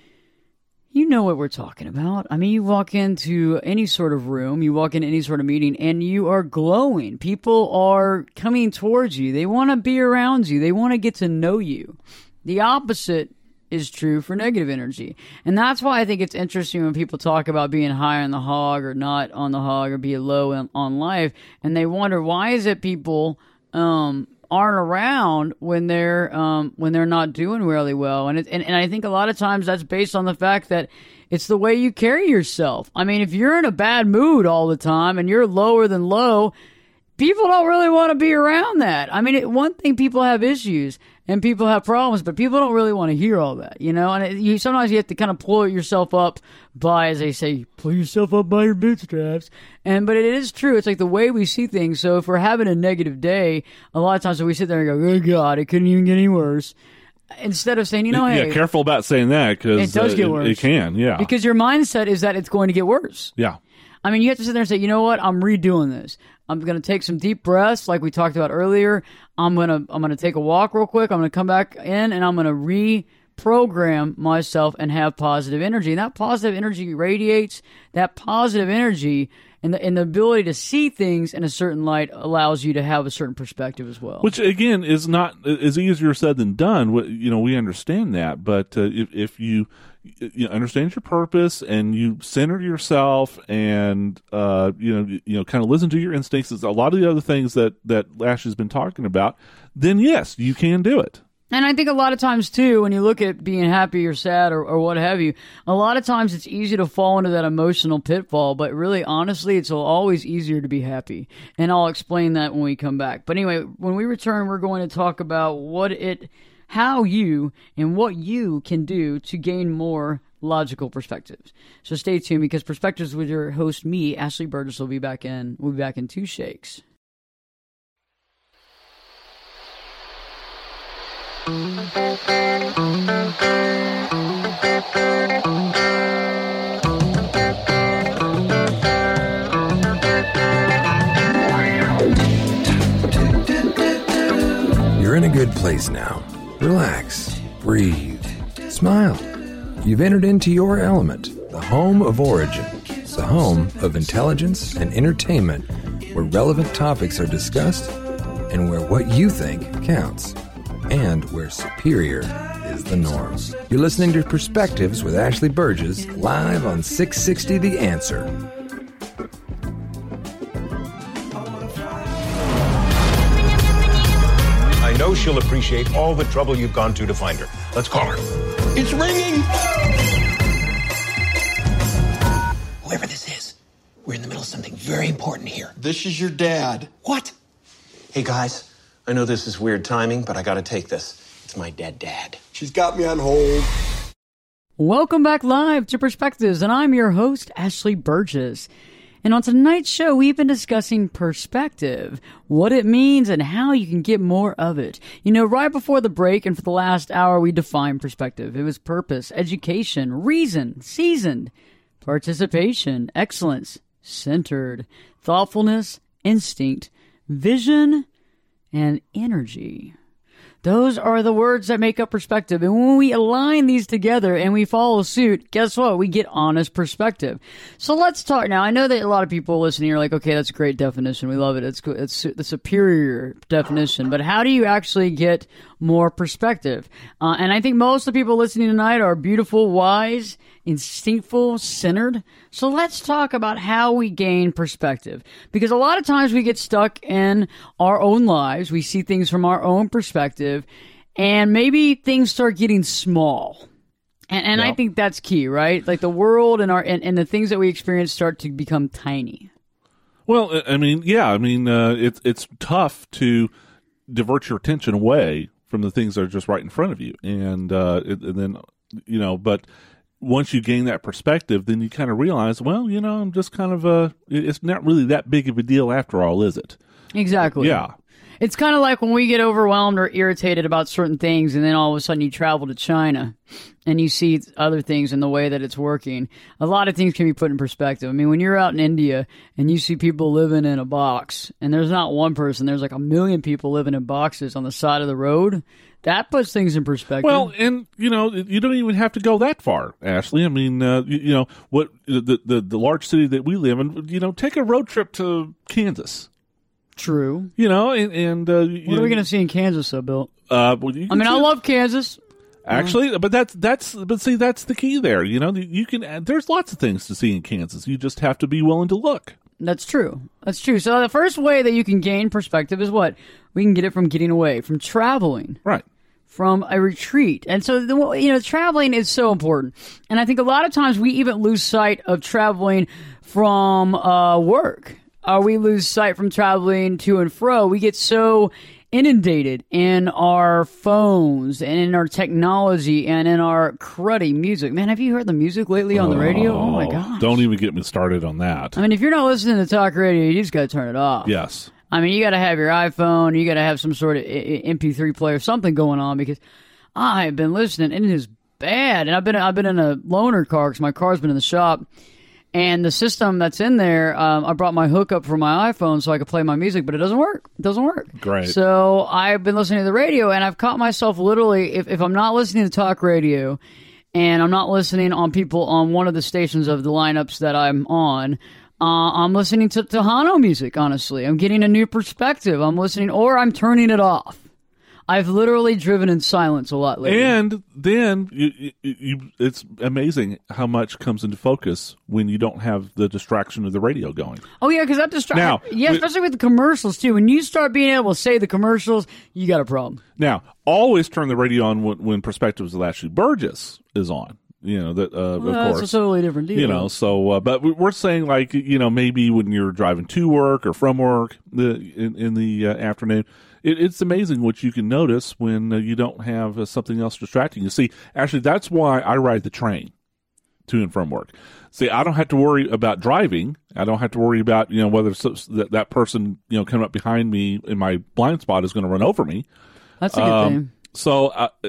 you know what we're talking about. I mean, you walk into any sort of room, you walk in any sort of meeting, and you are glowing. People are coming towards you. They want to be around you. They want to get to know you. The opposite is true for negative energy. And that's why I think it's interesting when people talk about being high on the hog or not on the hog or being low on life, and they wonder, why is it people aren't around when they're not doing really well, and I think a lot of times that's based on the fact that it's the way you carry yourself. I mean, if you're in a bad mood all the time and you're lower than low, people don't really want to be around that. I mean, one thing, people have issues and people have problems, but people don't really want to hear all that, and sometimes you have to kind of pull yourself up by, as they say, pull yourself up by your bootstraps. But it is true. It's like the way we see things. So if we're having a negative day, a lot of times we sit there and go, oh God, it couldn't even get any worse. Instead of saying, hey, careful about saying that, because it does get worse. It can, yeah. Because your mindset is that it's going to get worse. Yeah. I mean, you have to sit there and say, you know what? I'm redoing this. I'm going to take some deep breaths, like we talked about earlier. I'm going to take a walk real quick. I'm going to come back in, and I'm going to reprogram myself and have positive energy. And that positive energy radiates. That positive energy and the ability to see things in a certain light allows you to have a certain perspective as well. Which, again, is easier said than done. We understand that, but if you understand your purpose and you center yourself and kind of listen to your instincts, a lot of the other things that Lash has been talking about, then yes, you can do it. And I think a lot of times, too, when you look at being happy or sad or what have you, a lot of times it's easy to fall into that emotional pitfall. But really, honestly, it's always easier to be happy. And I'll explain that when we come back. But anyway, when we return, we're going to talk about how you and what you can do to gain more logical perspectives. So stay tuned, because Perspectives with your host, me, Ashley Burgess, will be back in 2 shakes. You're in a good place now. Relax, breathe, smile. You've entered into your element, the home of origin, the home of intelligence and entertainment, where relevant topics are discussed and where what you think counts, and where superior is the norm. You're listening to Perspectives with Ashley Burgess, live on 660 The Answer. I know she'll appreciate all the trouble you've gone to find her. Let's call her. It's ringing! Whoever this is, We're in the middle of something very important here. This is your dad. What? Hey, guys, I know this is weird timing, but I gotta take this. It's my dad. She's got me on hold. Welcome back live to Perspectives, and I'm your host, Ashley Burgess. And on tonight's show, we've been discussing perspective, what it means and how you can get more of it. You know, right before the break and for the last hour, we defined perspective. It was purpose, education, reason, seasoned, participation, excellence, centered, thoughtfulness, instinct, vision, and energy. Those are the words that make up perspective. And when we align these together and we follow suit, guess what? We get honest perspective. So let's talk now. I know that a lot of people listening are like, okay, that's a great definition. We love it. It's good. It's the superior definition. But how do you actually get more perspective? And I think most of the people listening tonight are beautiful, wise, instinctful, centered. So let's talk about how we gain perspective. Because a lot of times we get stuck in our own lives. We see things from our own perspective. And maybe things start getting small. And I think that's key, right? Like the world and and the things that we experience start to become tiny. Well, I mean, yeah. It's tough to divert your attention away from the things that are just right in front of you. And then, but once you gain that perspective, then you kind of realize, well, I'm just kind of it's not really that big of a deal after all, is it? Exactly. Yeah. It's kind of like when we get overwhelmed or irritated about certain things, and then all of a sudden you travel to China and you see other things in the way that it's working. A lot of things can be put in perspective. I mean, when you're out in India and you see people living in a box, and there's not one person, there's like 1 million people living in boxes on the side of the road, that puts things in perspective. Well, and, you don't even have to go that far, Ashley. I mean, what the large city that we live in, take a road trip to Kansas. True. And what are we going to see in Kansas, though, Bill? I love Kansas. Actually, but that's the key there. You can. There's lots of things to see in Kansas. You just have to be willing to look. That's true. So the first way that you can gain perspective is what? We can get it from getting away, from traveling. Right. From a retreat. And so, traveling is so important. And I think a lot of times we even lose sight of traveling from work. We lose sight from traveling to and fro. We get so inundated in our phones and in our technology and in our cruddy music. Man, have you heard the music lately on the radio? Oh, my gosh. Don't even get me started on that. I mean, if you're not listening to talk radio, you just got to turn it off. Yes. I mean, you got to have your iPhone. You got to have some sort of MP3 player, something going on, because I've been listening and it is bad. And I've been in a loaner car because my car's been in the shop. And the system that's in there, I brought my hookup for my iPhone so I could play my music, but it doesn't work. It doesn't work. Great. So I've been listening to the radio, and I've caught myself literally, if I'm not listening to talk radio, and I'm not listening on people on one of the stations of the lineups that I'm on, I'm listening to Tejano music, honestly. I'm getting a new perspective. I'm listening, or I'm turning it off. I've literally driven in silence a lot lately. And then it's amazing how much comes into focus when you don't have the distraction of the radio going. Oh, yeah, because that distraction. Yeah, especially with the commercials, too. When you start being able to say the commercials, you got a problem. Now, always turn the radio on when Perspectives with Ashley Burgess is on. Of course. That's a totally different deal. But we're saying, like, maybe when you're driving to work or from work in the afternoon, it's amazing what you can notice when you don't have something else distracting you. See, actually, that's why I ride the train to and from work. See, I don't have to worry about driving. I don't have to worry about, whether that person, coming up behind me in my blind spot is going to run over me. That's a good thing. So,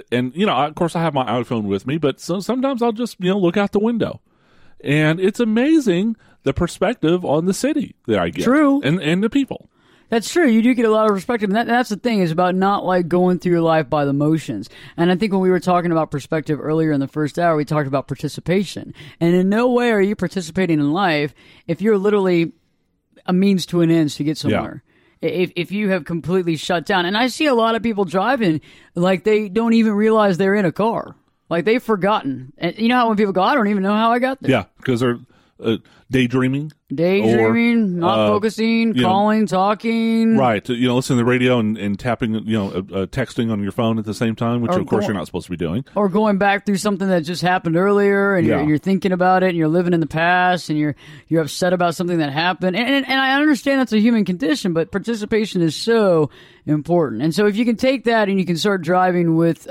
of course, I have my iPhone with me, but sometimes I'll just, look out the window. And it's amazing the perspective on the city that I get. True. And the people. That's true. You do get a lot of perspective. And that's the thing, is about not like going through your life by the motions. And I think when we were talking about perspective earlier in the first hour, we talked about participation. And in no way are you participating in life if you're literally a means to an end to get somewhere. Yeah. If you have completely shut down. And I see a lot of people driving like they don't even realize they're in a car. Like they've forgotten. And you know how when people go, I don't even know how I got there. Yeah, because they're daydreaming. Daydreaming, not focusing, calling, talking. Right. Listening to the radio and tapping, texting on your phone at the same time, which of course you're not supposed to be doing. Or going back through something that just happened earlier and you're thinking about it and you're living in the past and you're upset about something that happened. And I understand that's a human condition, but participation is so important. And so if you can take that and you can start driving with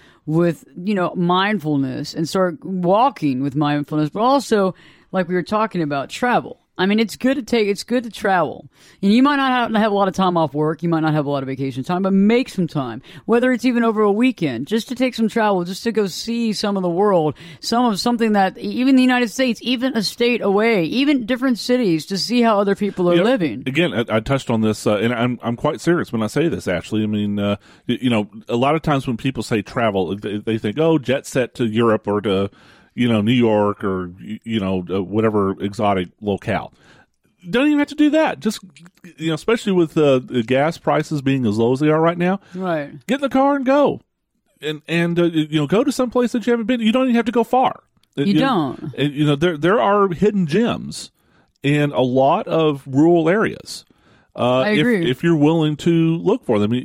mindfulness and start walking with mindfulness, but also, like we were talking about, travel. I mean, it's good to travel. And you might not have a lot of time off work. You might not have a lot of vacation time, but make some time, whether it's even over a weekend, just to take some travel, just to go see some of the world, something that even the United States, even a state away, even different cities, to see how other people are living. Again, I touched on this, and I'm quite serious when I say this, Ashley. I mean, a lot of times when people say travel, they think, jet set to Europe or to New York or, whatever exotic locale. Don't even have to do that. Just, especially with the gas prices being as low as they are right now. Right. Get in the car and go. And go to some place that you haven't been. You don't even have to go far. You don't. There are hidden gems in a lot of rural areas. I agree. If you're willing to look for them,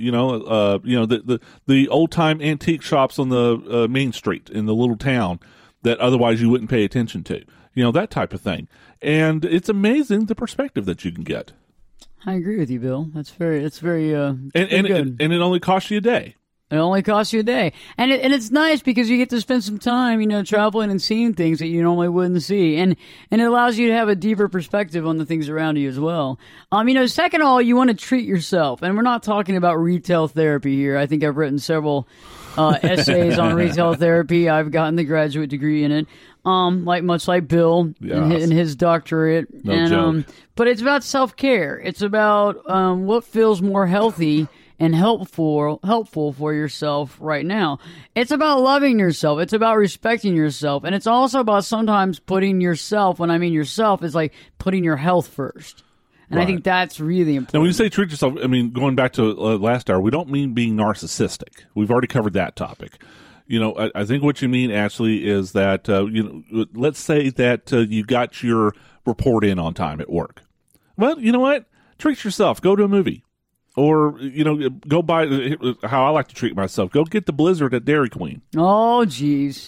the old time antique shops on the main street in the little town that otherwise you wouldn't pay attention to, that type of thing. And it's amazing the perspective that you can get. I agree with you, Bill. That's very good. And it only costs you a day. It only costs you a day. And it's nice because you get to spend some time, traveling and seeing things that you normally wouldn't see. And it allows you to have a deeper perspective on the things around you as well. Second of all, you want to treat yourself. And we're not talking about retail therapy here. I think I've written several essays on retail therapy. I've gotten the graduate degree in it. Much like Bill in his doctorate. No joke. But it's about self-care. It's about what feels more healthy and helpful for yourself right now. It's about loving yourself. It's about respecting yourself. And it's also about sometimes putting yourself, when I mean yourself, is like putting your health first. And I think that's really important. Now, when you say treat yourself, going back to last hour, we don't mean being narcissistic. We've already covered that topic. I think what you mean, Ashley, is that, let's say that you got your report in on time at work. Well, you know what? Treat yourself. Go to a movie. Or, go buy, how I like to treat myself, go get the Blizzard at Dairy Queen. Oh, jeez.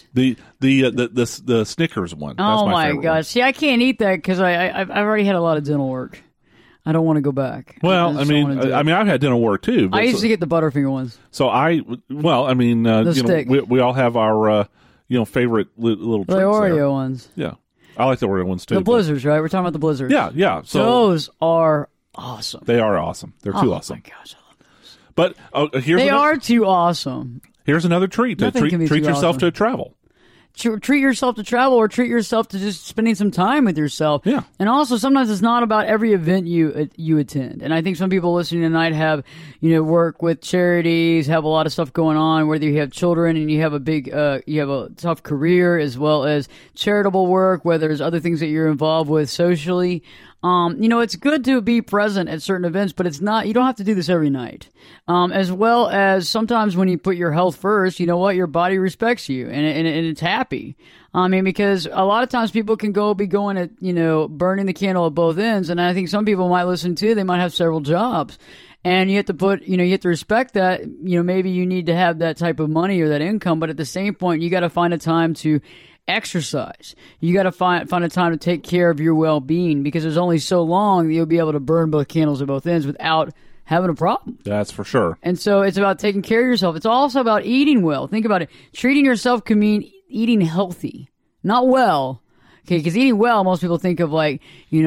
The Snickers one. That's my gosh. One. See, I can't eat that because I've already had a lot of dental work. I don't want to go back. Well, I've had dental work too. I used to get the Butterfinger ones. So we all have our, favorite little treats. The Oreo there. ones. Yeah. I like the Oreo ones too. The Blizzards, right? We're talking about the Blizzards. Yeah. So those are awesome. They are awesome. They're too awesome. Oh my gosh, I love those. But they are too awesome. Here's another treat. Treat yourself awesome. to travel. Treat yourself to travel, or treat yourself to just spending some time with yourself. Yeah. And also, sometimes it's not about every event you attend. And I think some people listening tonight have, work with charities, have a lot of stuff going on, whether you have children and you have a tough career, as well as charitable work, whether there's other things that you're involved with socially. It's good to be present at certain events, but you don't have to do this every night. As well as sometimes when you put your health first, your body respects you and it's happy. Because a lot of times people can be going at, burning the candle at both ends. And I think some people might listen to, they might have several jobs. And you have to you have to respect that, maybe you need to have that type of money or that income, but at the same point, you got to find a time to exercise. You got to find a time to take care of your well-being, because there's only so long that you'll be able to burn both candles at both ends without having a problem. That's for sure. And so it's about taking care of yourself. It's also about eating well. Think about it. Treating yourself can mean eating healthy, not well. Okay, because eating well, most people think of a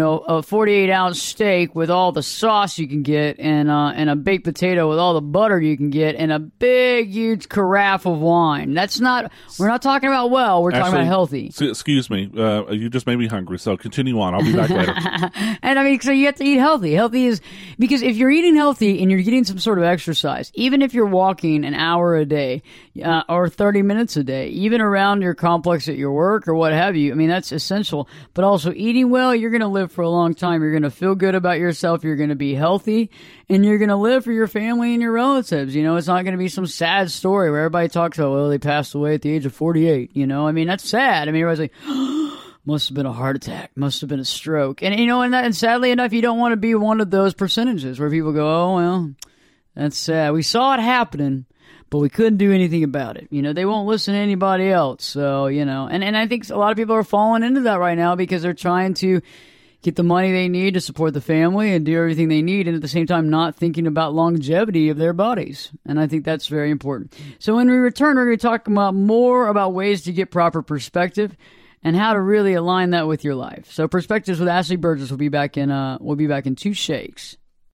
48-ounce steak with all the sauce you can get, and a baked potato with all the butter you can get, and a big, huge carafe of wine. We're not talking about well, we're talking about healthy. Excuse me, you just made me hungry, so continue on. I'll be back later. And so you have to eat healthy. Healthy is, because if you're eating healthy and you're getting some sort of exercise, even if you're walking an hour a day, or 30 minutes a day, even around your complex at your work or what have you, that's essential. But also eating well, you're going to live for a long time. You're going to feel good about yourself. You're going to be healthy, and you're going to live for your family and your relatives. It's not going to be some sad story where everybody talks about, well, they passed away at the age of 48. That's sad. Everybody's like, must have been a heart attack, must have been a stroke. And, and sadly enough, you don't want to be one of those percentages where people go, oh, well, that's sad. We saw it happening, but we couldn't do anything about it. They won't listen to anybody else. So, and I think a lot of people are falling into that right now because they're trying to get the money they need to support the family and do everything they need, and at the same time not thinking about longevity of their bodies. And I think that's very important. So when we return, we're going to talk more about ways to get proper perspective and how to really align that with your life. So Perspectives with Ashley Burgess will be back in 2 shakes.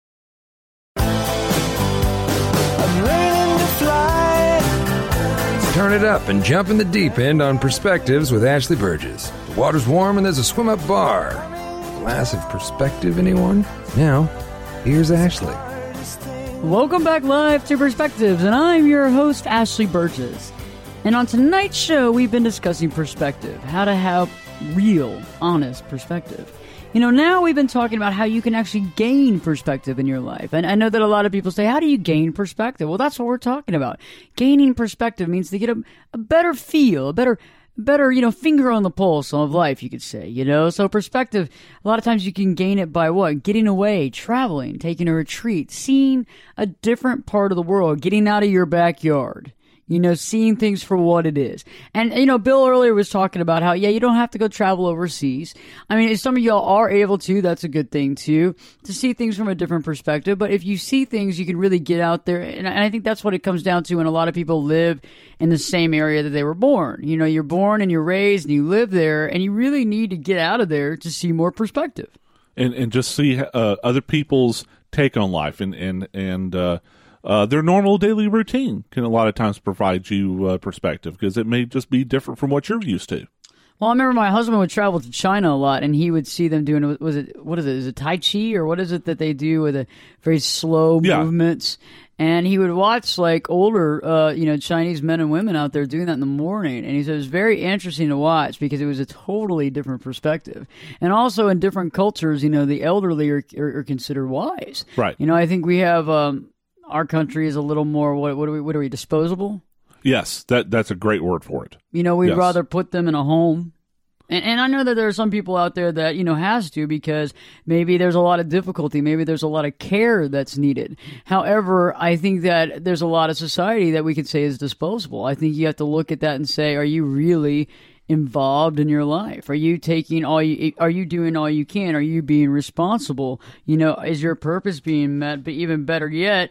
Turn it up and jump in the deep end on Perspectives with Ashley Burgess. The water's warm and there's a swim-up bar. Glass of perspective, anyone? Now, here's Ashley. Welcome back live to Perspectives, and I'm your host, Ashley Burgess. And on tonight's show, we've been discussing perspective, how to have real, honest perspective. Now we've been talking about how you can actually gain perspective in your life. And I know that a lot of people say, how do you gain perspective? Well, that's what we're talking about. Gaining perspective means to get a better feel, a better, finger on the pulse of life, you could say, So perspective, a lot of times you can gain it by what? Getting away, traveling, taking a retreat, seeing a different part of the world, getting out of your backyard. Seeing things for what it is. And, Bill earlier was talking about how, you don't have to go travel overseas. I mean, if some of y'all are able to, that's a good thing too, to see things from a different perspective. But if you see things, you can really get out there. And I think that's what it comes down to when a lot of people live in the same area that they were born. You're born and you're raised and you live there, and you really need to get out of there to see more perspective. And just see other people's take on life and their normal daily routine can a lot of times provide you perspective because it may just be different from what you're used to. Well, I remember my husband would travel to China a lot, and he would see them doing, is it Tai Chi, or what is it that they do with a very slow movements? And he would watch like older, Chinese men and women out there doing that in the morning. And he said it was very interesting to watch because it was a totally different perspective. And also in different cultures, the elderly are considered wise. Right. I think we have, our country is a little more, what are we, disposable? Yes, that's a great word for it. We'd rather put them in a home. And I know that there are some people out there that, has to, because maybe there's a lot of difficulty. Maybe there's a lot of care that's needed. However, I think that there's a lot of society that we could say is disposable. I think you have to look at that and say, are you really involved in your life? Are you doing all you can? Are you being responsible? Is your purpose being met? But even better yet,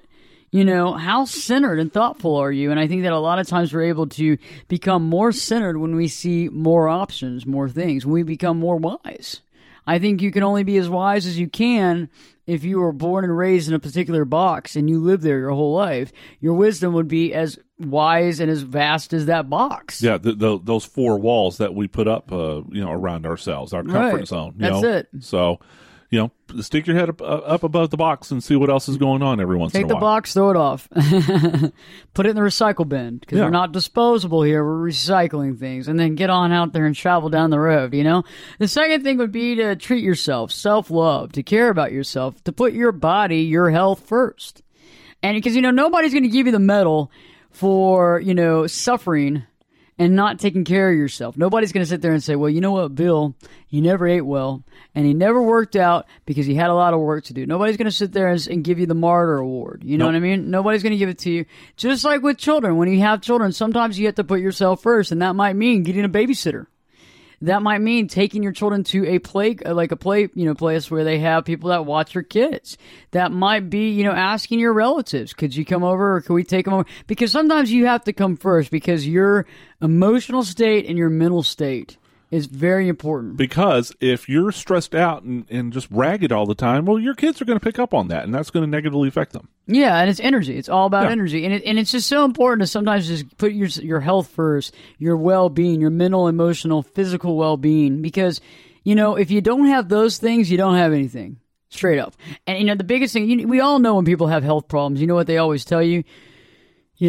how centered and thoughtful are you? And I think that a lot of times we're able to become more centered when we see more options, more things, when we become more wise. I think you can only be as wise as you can if you were born and raised in a particular box and you live there your whole life. Your wisdom would be as wise and as vast as that box. Yeah, those four walls that we put up, around ourselves, our comfort zone. That's it. So, stick your head up above the box and see what else is going on every once in a while. Take the box, throw it off. Put it in the recycle bin, because we're not disposable here. We're recycling things. And then get on out there and travel down the road, The second thing would be to treat yourself, self-love, to care about yourself, to put your body, your health first. And because, nobody's going to give you the medal for, suffering and not taking care of yourself. Nobody's going to sit there and say, well, you know what, Bill, he never ate well, and he never worked out because he had a lot of work to do. Nobody's going to sit there and give you the martyr award. You know what I mean? Nobody's going to give it to you. Just like with children. When you have children, sometimes you have to put yourself first, and that might mean getting a babysitter. That might mean taking your children to a play, place where they have people that watch your kids. That might be, asking your relatives, could you come over or could we take them over? Because sometimes you have to come first because your emotional state and your mental state is very important. Because if you're stressed out and just ragged all the time, well, your kids are going to pick up on that, and that's going to negatively affect them. Yeah, and it's energy. It's all about energy. And it's just so important to sometimes just put your health first, your well-being, your mental, emotional, physical well-being. Because, if you don't have those things, you don't have anything. Straight up. And, the biggest thing, we all know when people have health problems, you know what they always tell you? You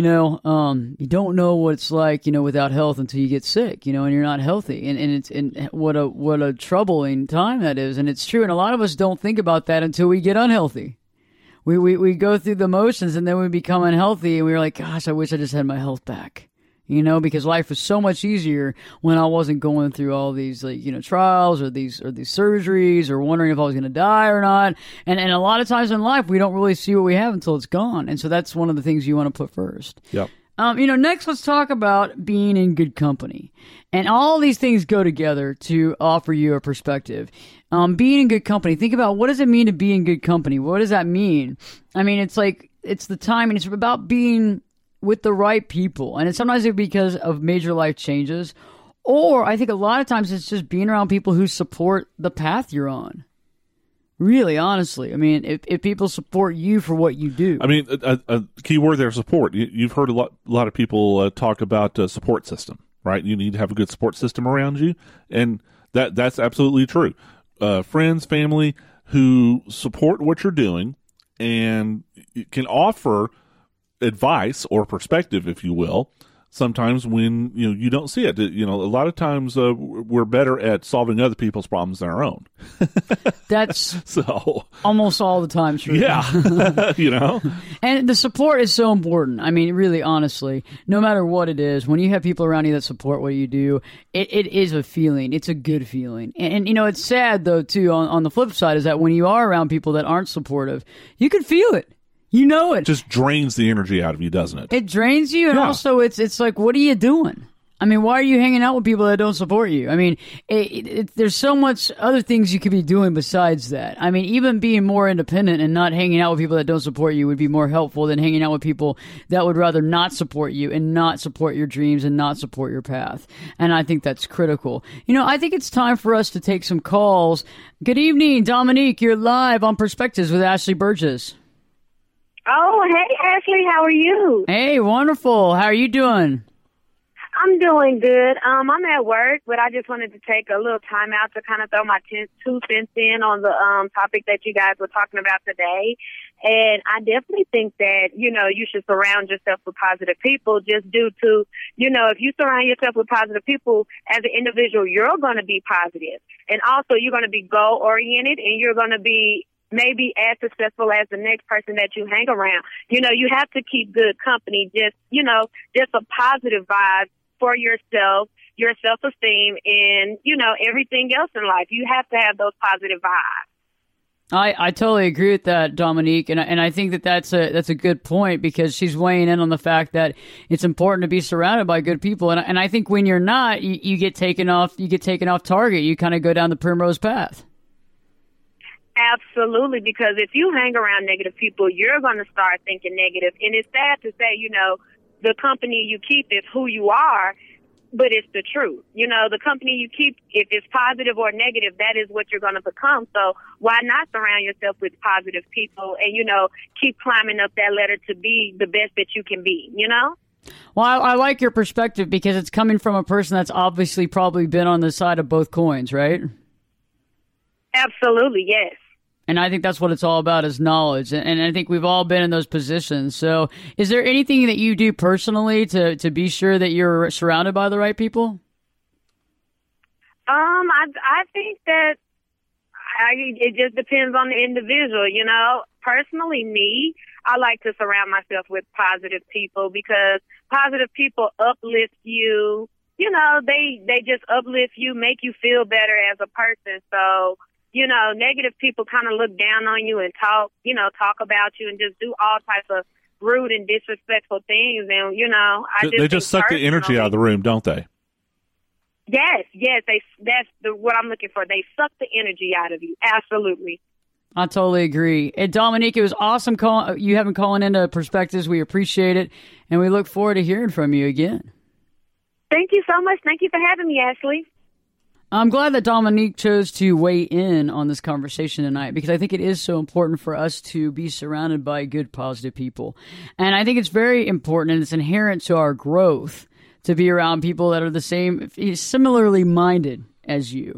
don't know what it's like, without health until you get sick, and you're not healthy. And what a troubling time that is. And it's true. And a lot of us don't think about that until we get unhealthy. We go through the motions and then we become unhealthy and we're like, gosh, I wish I just had my health back. because life was so much easier when I wasn't going through all these, trials or these surgeries or wondering if I was going to die or not. And a lot of times in life, we don't really see what we have until it's gone. And so that's one of the things you want to put first. Yep. Next let's talk about being in good company. And all these things go together to offer you a perspective. Being in good company, think about, what does it mean to be in good company? What does that mean? I mean, it's the time, and it's about being with the right people. And sometimes it's because of major life changes, or I think a lot of times it's just being around people who support the path you're on. Really, honestly. I mean, if people support you for what you do. I mean, a key word there, support. You've heard a lot of people talk about support system, right? You need to have a good support system around you, and that's absolutely true. Friends, family who support what you're doing and can offer advice or perspective, if you will, sometimes when you don't see it. A lot of times we're better at solving other people's problems than our own. That's so almost all the time true. Yeah. And the support is so important. I mean, really, honestly, no matter what it is, when you have people around you that support what you do, it is a feeling. It's a good feeling. And it's sad, though, too, on the flip side, is that when you are around people that aren't supportive, you can feel it. You know it. Just drains the energy out of you, doesn't it? It drains you, and also it's like, what are you doing? I mean, why are you hanging out with people that don't support you? I mean, there's so much other things you could be doing besides that. I mean, even being more independent and not hanging out with people that don't support you would be more helpful than hanging out with people that would rather not support you and not support your dreams and not support your path. And I think that's critical. I think it's time for us to take some calls. Good evening, Dominique. You're live on Perspectives with Ashley Burgess. Oh, hey, Ashley, how are you? Hey, wonderful. How are you doing? I'm doing good. I'm at work, but I just wanted to take a little time out to kind of throw my 2 cents in on the topic that you guys were talking about today. And I definitely think that, you should surround yourself with positive people just due to, if you surround yourself with positive people as an individual, you're going to be positive. And also you're going to be goal-oriented, and you're going to be maybe as successful as the next person that you hang around. You have to keep good company, just a positive vibe for yourself, your self-esteem, and, everything else in life. You have to have those positive vibes. I totally agree with that, Dominique, and I think that's a good point, because she's weighing in on the fact that it's important to be surrounded by good people, and I think when you're not, you get taken off target. You kind of go down the primrose path. Absolutely, because if you hang around negative people, you're going to start thinking negative. And it's sad to say, the company you keep is who you are, but it's the truth. The company you keep, if it's positive or negative, that is what you're going to become. So why not surround yourself with positive people and, keep climbing up that ladder to be the best that you can be, Well, I like your perspective, because it's coming from a person that's obviously probably been on the side of both coins, right? Absolutely, yes. And I think that's what it's all about, is knowledge. And I think we've all been in those positions. So is there anything that you do personally to be sure that you're surrounded by the right people? I think that it just depends on the individual, Personally, me, I like to surround myself with positive people, because positive people uplift you. They just uplift you, make you feel better as a person. So, negative people kind of look down on you and talk about you and just do all types of rude and disrespectful things. And, they just suck the energy out of the room, don't they? Yes. That's what I'm looking for. They suck the energy out of you. Absolutely. I totally agree. And Dominique, it was awesome you having calling into Perspectives. We appreciate it, and we look forward to hearing from you again. Thank you so much. Thank you for having me, Ashley. I'm glad that Dominique chose to weigh in on this conversation tonight, because I think it is so important for us to be surrounded by good, positive people. And I think it's very important, and it's inherent to our growth, to be around people that are similarly minded as you.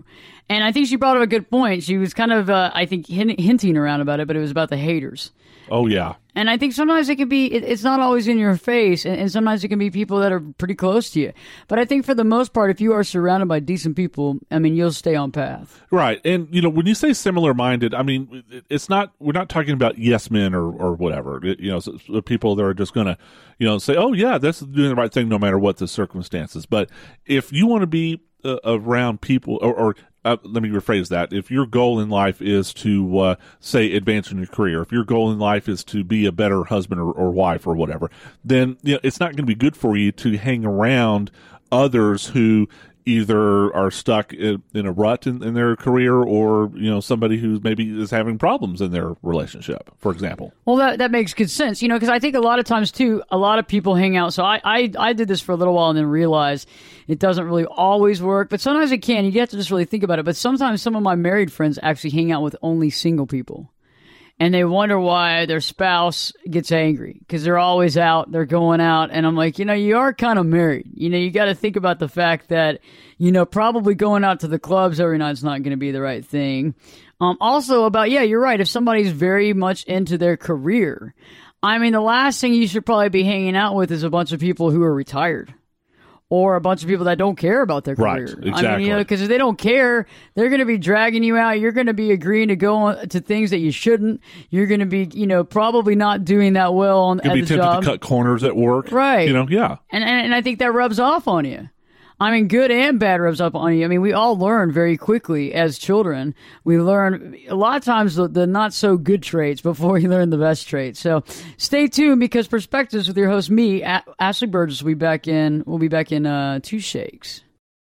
And I think she brought up a good point. She was kind of, I think, hinting around about it, but it was about the haters. Oh, yeah. And I think sometimes it can be, it's not always in your face, and sometimes it can be people that are pretty close to you. But I think for the most part, if you are surrounded by decent people, I mean, you'll stay on path. Right. And, when you say similar-minded, I mean, we're not talking about yes men or whatever. So people that are just going to, say, oh, yeah, that's doing the right thing no matter what the circumstances. But if you want to be around people, or let me rephrase that. If your goal in life is to, say, advance in your career, if your goal in life is to be a better husband or wife or whatever, then it's not going to be good for you to hang around others who either are stuck in a rut in their career, or somebody who maybe is having problems in their relationship, for example. Well, that makes good sense, because I think a lot of times too, a lot of people hang out. So I did this for a little while and then realized it doesn't really always work, but sometimes it can. You have to just really think about it. But sometimes some of my married friends actually hang out with only single people. And they wonder why their spouse gets angry, because they're always out, they're going out. And I'm like, you are kind of married. You got to think about the fact that, probably going out to the clubs every night is not going to be the right thing. Also about, you're right. If somebody's very much into their career, I mean, the last thing you should probably be hanging out with is a bunch of people who are retired. Or a bunch of people that don't care about their career. Right, exactly. I mean, because if they don't care, they're going to be dragging you out. You're going to be agreeing to go on to things that you shouldn't. You're going to be, probably not doing that well at the job. You'll be tempted to cut corners at work. Right. Yeah. And I think that rubs off on you. I mean, good and bad rubs up on you. I mean, we all learn very quickly as children. We learn a lot of times the not so good traits before we learn the best traits. So stay tuned, because Perspectives with your host, me, Ashley Burgess, we'll be back in 2 shakes.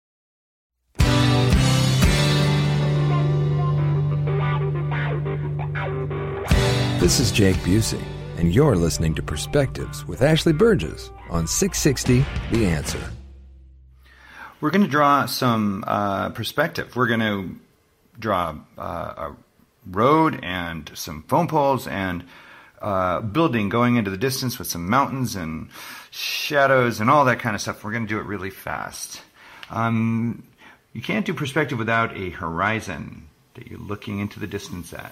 This is Jake Busey, and you're listening to Perspectives with Ashley Burgess on 660 The Answer. We're going to draw some perspective. We're going to draw a road and some phone poles and building going into the distance with some mountains and shadows and all that kind of stuff. We're going to do it really fast. You can't do perspective without a horizon that you're looking into the distance at.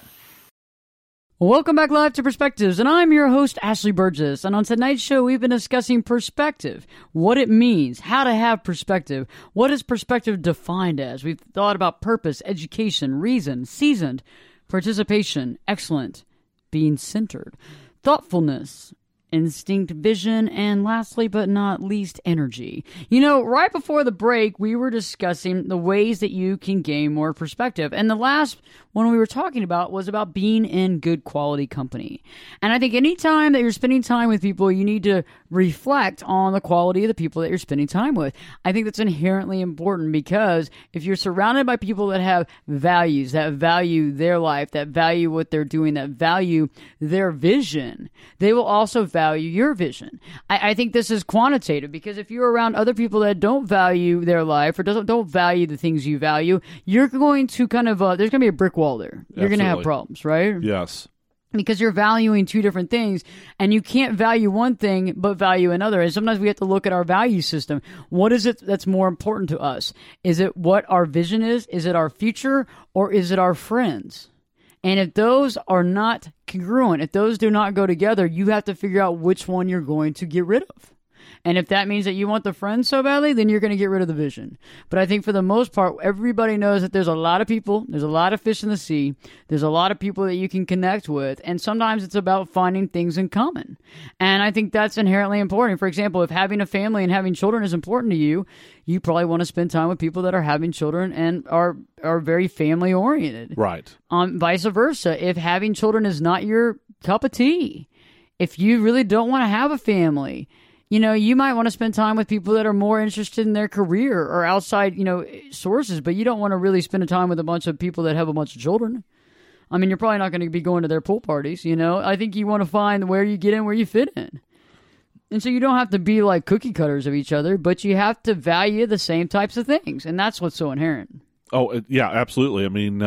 Welcome back live to Perspectives, and I'm your host, Ashley Burgess. And on tonight's show, we've been discussing perspective, what it means, how to have perspective, what is perspective defined as. We've thought about purpose, education, reason, seasoned, participation, excellent, being centered, thoughtfulness, instinct, vision, and lastly but not least, energy. Right before the break, we were discussing the ways that you can gain more perspective. And the last one we were talking about was about being in good quality company. And I think anytime that you're spending time with people, you need to reflect on the quality of the people that you're spending time with. I think that's inherently important, because if you're surrounded by people that have values, that value their life, that value what they're doing, that value their vision, they will also value your vision. I think this is quantitative, because if you're around other people that don't value their life or don't value the things you value, you're going to kind of, there's going to be a brick wall there. You're going to have problems, right? Yes. Because you're valuing two different things, and you can't value one thing but value another. And sometimes we have to look at our value system. What is it that's more important to us? Is it what our vision is? Is it our future? Or is it our friends? And if those are not congruent, if those do not go together, you have to figure out which one you're going to get rid of. And if that means that you want the friends so badly, then you're going to get rid of the vision. But I think for the most part, everybody knows that there's a lot of people, there's a lot of fish in the sea, there's a lot of people that you can connect with, and sometimes it's about finding things in common. And I think that's inherently important. For example, if having a family and having children is important to you, you probably want to spend time with people that are having children and are very family oriented. Right. Vice versa, if having children is not your cup of tea, if you really don't want to have a family, you might want to spend time with people that are more interested in their career or outside, sources, but you don't want to really spend time with a bunch of people that have a bunch of children. I mean, you're probably not going to be going to their pool parties, I think you want to find where you get in, where you fit in. And so you don't have to be like cookie cutters of each other, but you have to value the same types of things. And that's what's so inherent. Oh, yeah, absolutely. I mean,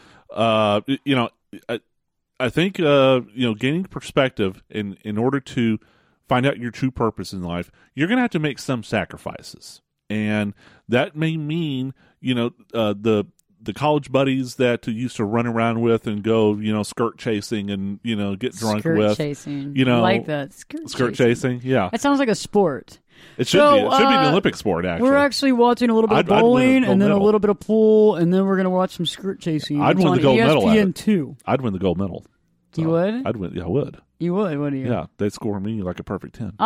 I think, gaining perspective in order to find out your true purpose in life, you're going to have to make some sacrifices. And that may mean, the the college buddies that you used to run around with and go, skirt chasing and, get drunk with. Skirt chasing. I like that. Skirt chasing. Yeah. That sounds like a sport. It should be. It should be an Olympic sport, actually. We're actually watching a little bit of bowling and then a little bit of pool, and then we're going to watch some skirt chasing. I'd win the gold medal. ESPN2. I'd win the gold medal. So you would? I'd win. Yeah, I would. You would, wouldn't you? Yeah, they'd score me like a perfect 10.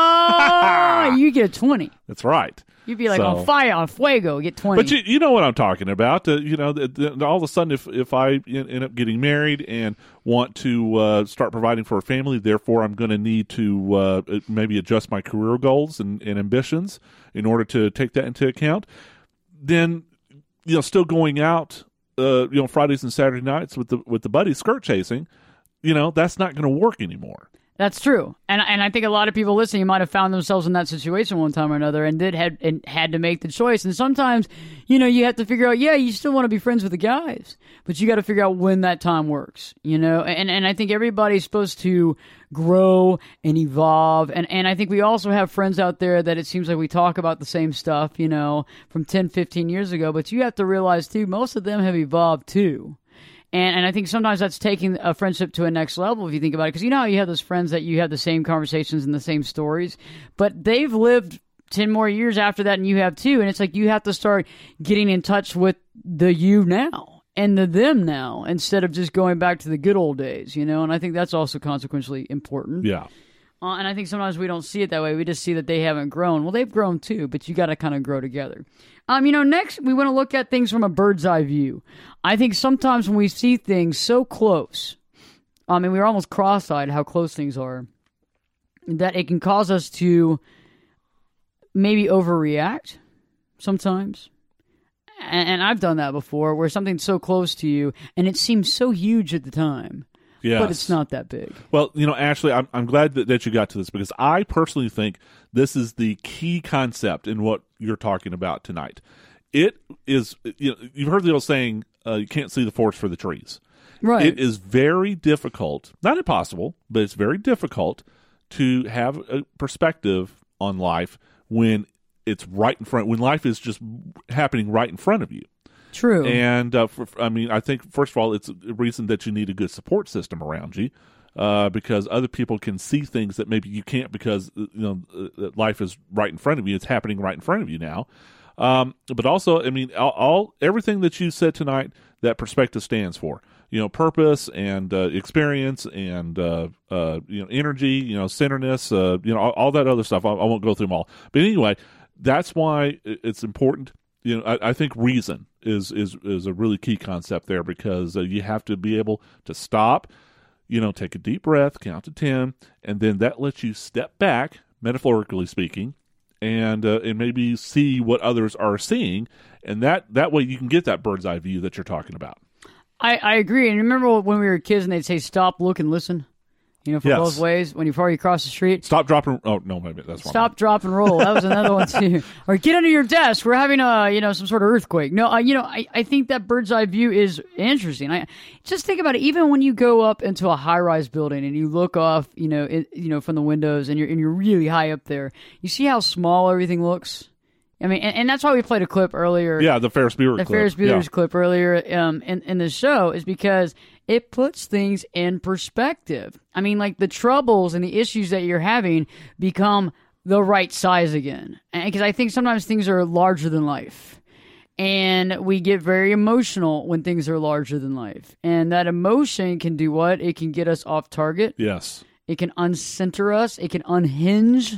Oh, you get 20. That's right. You'd be like on fire, on fuego, get 20. But you know what I'm talking about. All of a sudden, if I end up getting married and want to start providing for a family, therefore I'm going to need to maybe adjust my career goals and ambitions in order to take that into account, then still going out Fridays and Saturday nights with the buddies skirt chasing, that's not going to work anymore. That's true, and I think a lot of people listening might have found themselves in that situation one time or another, and had to make the choice. And sometimes, you have to figure out, you still want to be friends with the guys, but you got to figure out when that time works. And I think everybody's supposed to grow and evolve, and I think we also have friends out there that it seems like we talk about the same stuff, from 10, 15 years ago. But you have to realize too, most of them have evolved too. And I think sometimes that's taking a friendship to a next level if you think about it. Because how you have those friends that you have the same conversations and the same stories, but they've lived 10 more years after that and you have too. And it's like you have to start getting in touch with the you now and the them now instead of just going back to the good old days, And I think that's also consequentially important. Yeah. And I think sometimes we don't see it that way. We just see that they haven't grown. Well, they've grown too, but you got to kind of grow together. Next we want to look at things from a bird's eye view. I think sometimes when we see things so close, we're almost cross-eyed how close things are, that it can cause us to maybe overreact sometimes. And I've done that before, where something's so close to you and it seems so huge at the time. Yes. But it's not that big. Well, Ashley, I'm glad that you got to this, because I personally think this is the key concept in what you're talking about tonight. It is, you've heard the old saying, you can't see the forest for the trees. Right. It is very difficult, not impossible, but it's very difficult to have a perspective on life when it's right in front, when life is just happening right in front of you. True. And, I think, first of all, it's a reason that you need a good support system around you, because other people can see things that maybe you can't, because, life is right in front of you. It's happening right in front of you now. But also, everything that you said tonight, that perspective stands for, purpose and experience and, energy, centeredness, all that other stuff. I won't go through them all. But anyway, that's why it's important. I think reason is a really key concept there, because you have to be able to stop, take a deep breath, count to 10, and then that lets you step back, metaphorically speaking, and maybe see what others are seeing, and that way you can get that bird's eye view that you're talking about. I agree. And remember when we were kids and they'd say, "Stop, look, and listen." For both ways, before you cross the street. Stop, drop, and... Oh, no, maybe that's wrong. Stop, drop, and roll. That was another one, too. Or get under your desk. We're having some sort of earthquake. No, I think that bird's eye view is interesting. Just think about it. Even when you go up into a high-rise building and you look off, from the windows and you're really high up there, you see how small everything looks? And that's why we played a clip earlier. Yeah, the Ferris Bueller clip. The Ferris Bueller's clip earlier in the show is because it puts things in perspective. Like the troubles and the issues that you're having become the right size again. Because I think sometimes things are larger than life. And we get very emotional when things are larger than life. And that emotion can do what? It can get us off target. Yes. It can uncenter us. It can unhinge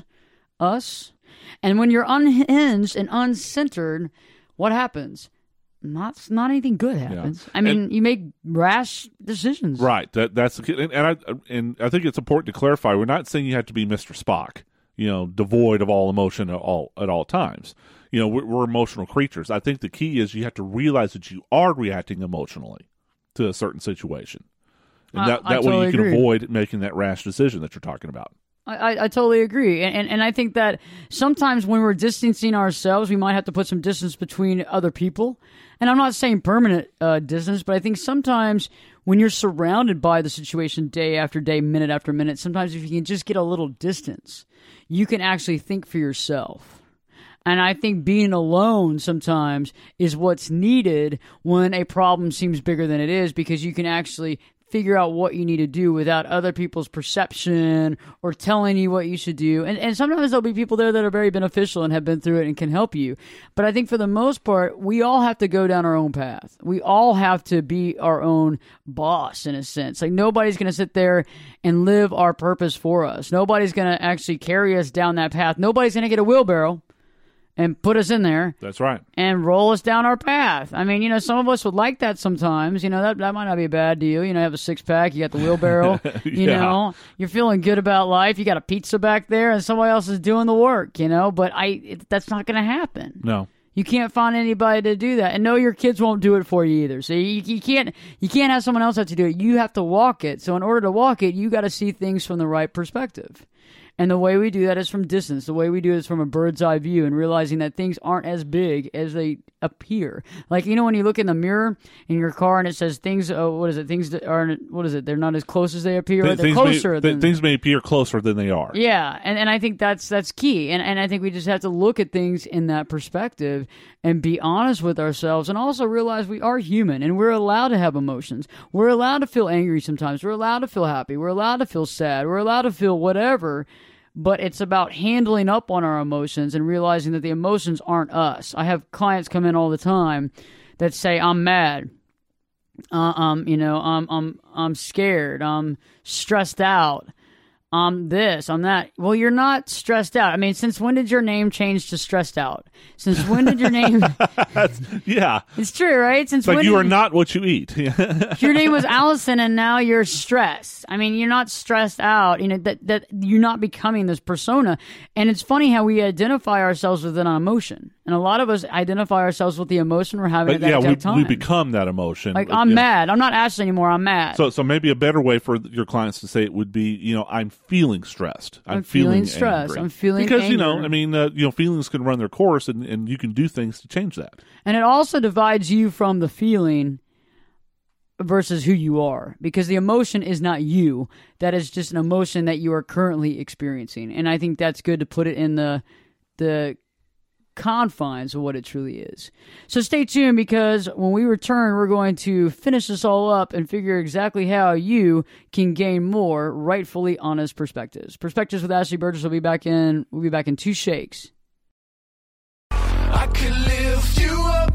us. And when you're unhinged and uncentered, what happens? Not anything good happens. Yeah. You make rash decisions. Right. That's and I think it's important to clarify. We're not saying you have to be Mr. Spock, devoid of all emotion at all times. We're emotional creatures. I think the key is you have to realize that you are reacting emotionally to a certain situation, and that totally way you can agree. avoid making that rash decision that you're talking about. I totally agree. And I think that sometimes when we're distancing ourselves, we might have to put some distance between other people. And I'm not saying permanent distance, but I think sometimes when you're surrounded by the situation day after day, minute after minute, sometimes if you can just get a little distance, you can actually think for yourself. And I think being alone sometimes is what's needed when a problem seems bigger than it is, because you can actually figure out what you need to do without other people's perception or telling you what you should do. And sometimes there'll be people there that are very beneficial and have been through it and can help you. But I think for the most part, we all have to go down our own path. We all have to be our own boss in a sense. Like nobody's going to sit there and live our purpose for us. Nobody's going to actually carry us down that path. Nobody's going to get a wheelbarrow and put us in there. That's right. And roll us down our path. I mean, some of us would like that sometimes. That might not be a bad deal. You have a six-pack, you got the wheelbarrow, you're feeling good about life, you got a pizza back there, and somebody else is doing the work, But that's not going to happen. No. You can't find anybody to do that. And no, your kids won't do it for you either. So you can't have someone else have to do it. You have to walk it. So in order to walk it, you got to see things from the right perspective. And the way we do that is from distance. The way we do it is from a bird's eye view and realizing that things aren't as big as they appear. Like, when you look in the mirror in your car and it says things, things that aren't, they're not as close as they appear. They're closer. Things may appear closer than they are. Yeah, and I think that's key. And I think we just have to look at things in that perspective and be honest with ourselves, and also realize we are human and we're allowed to have emotions. We're allowed to feel angry sometimes. We're allowed to feel happy. We're allowed to feel sad. We're allowed to feel whatever. But it's about handling up on our emotions and realizing that the emotions aren't us. I have clients come in all the time that say, "I'm mad. I'm scared. I'm stressed out. I'm this, I'm that." Well, you're not stressed out. I mean, since when did your name change to stressed out? Since when did your name... Yeah. It's true, right? Since it's when you are not what you eat. Your name was Allison and now you're stressed. I mean, you're not stressed out. That you're not becoming this persona. And it's funny how we identify ourselves with an emotion. And a lot of us identify ourselves with the emotion we're having at that exact time. We become that emotion. Like, I'm mad. I'm not Ashley anymore. I'm mad. So maybe a better way for your clients to say it would be, I'm feeling stressed. I'm feeling stressed. Angry. I'm feeling because anger. feelings can run their course, and you can do things to change that. And it also divides you from the feeling versus who you are, because the emotion is not you. That is just an emotion that you are currently experiencing. And I think that's good to put it in the confines of what it truly is. So stay tuned, because when we return, we're going to finish this all up and figure exactly how you can gain more rightfully honest perspectives. Perspectives with Ashley Burgess will be back in 2 shakes. I could lift you up.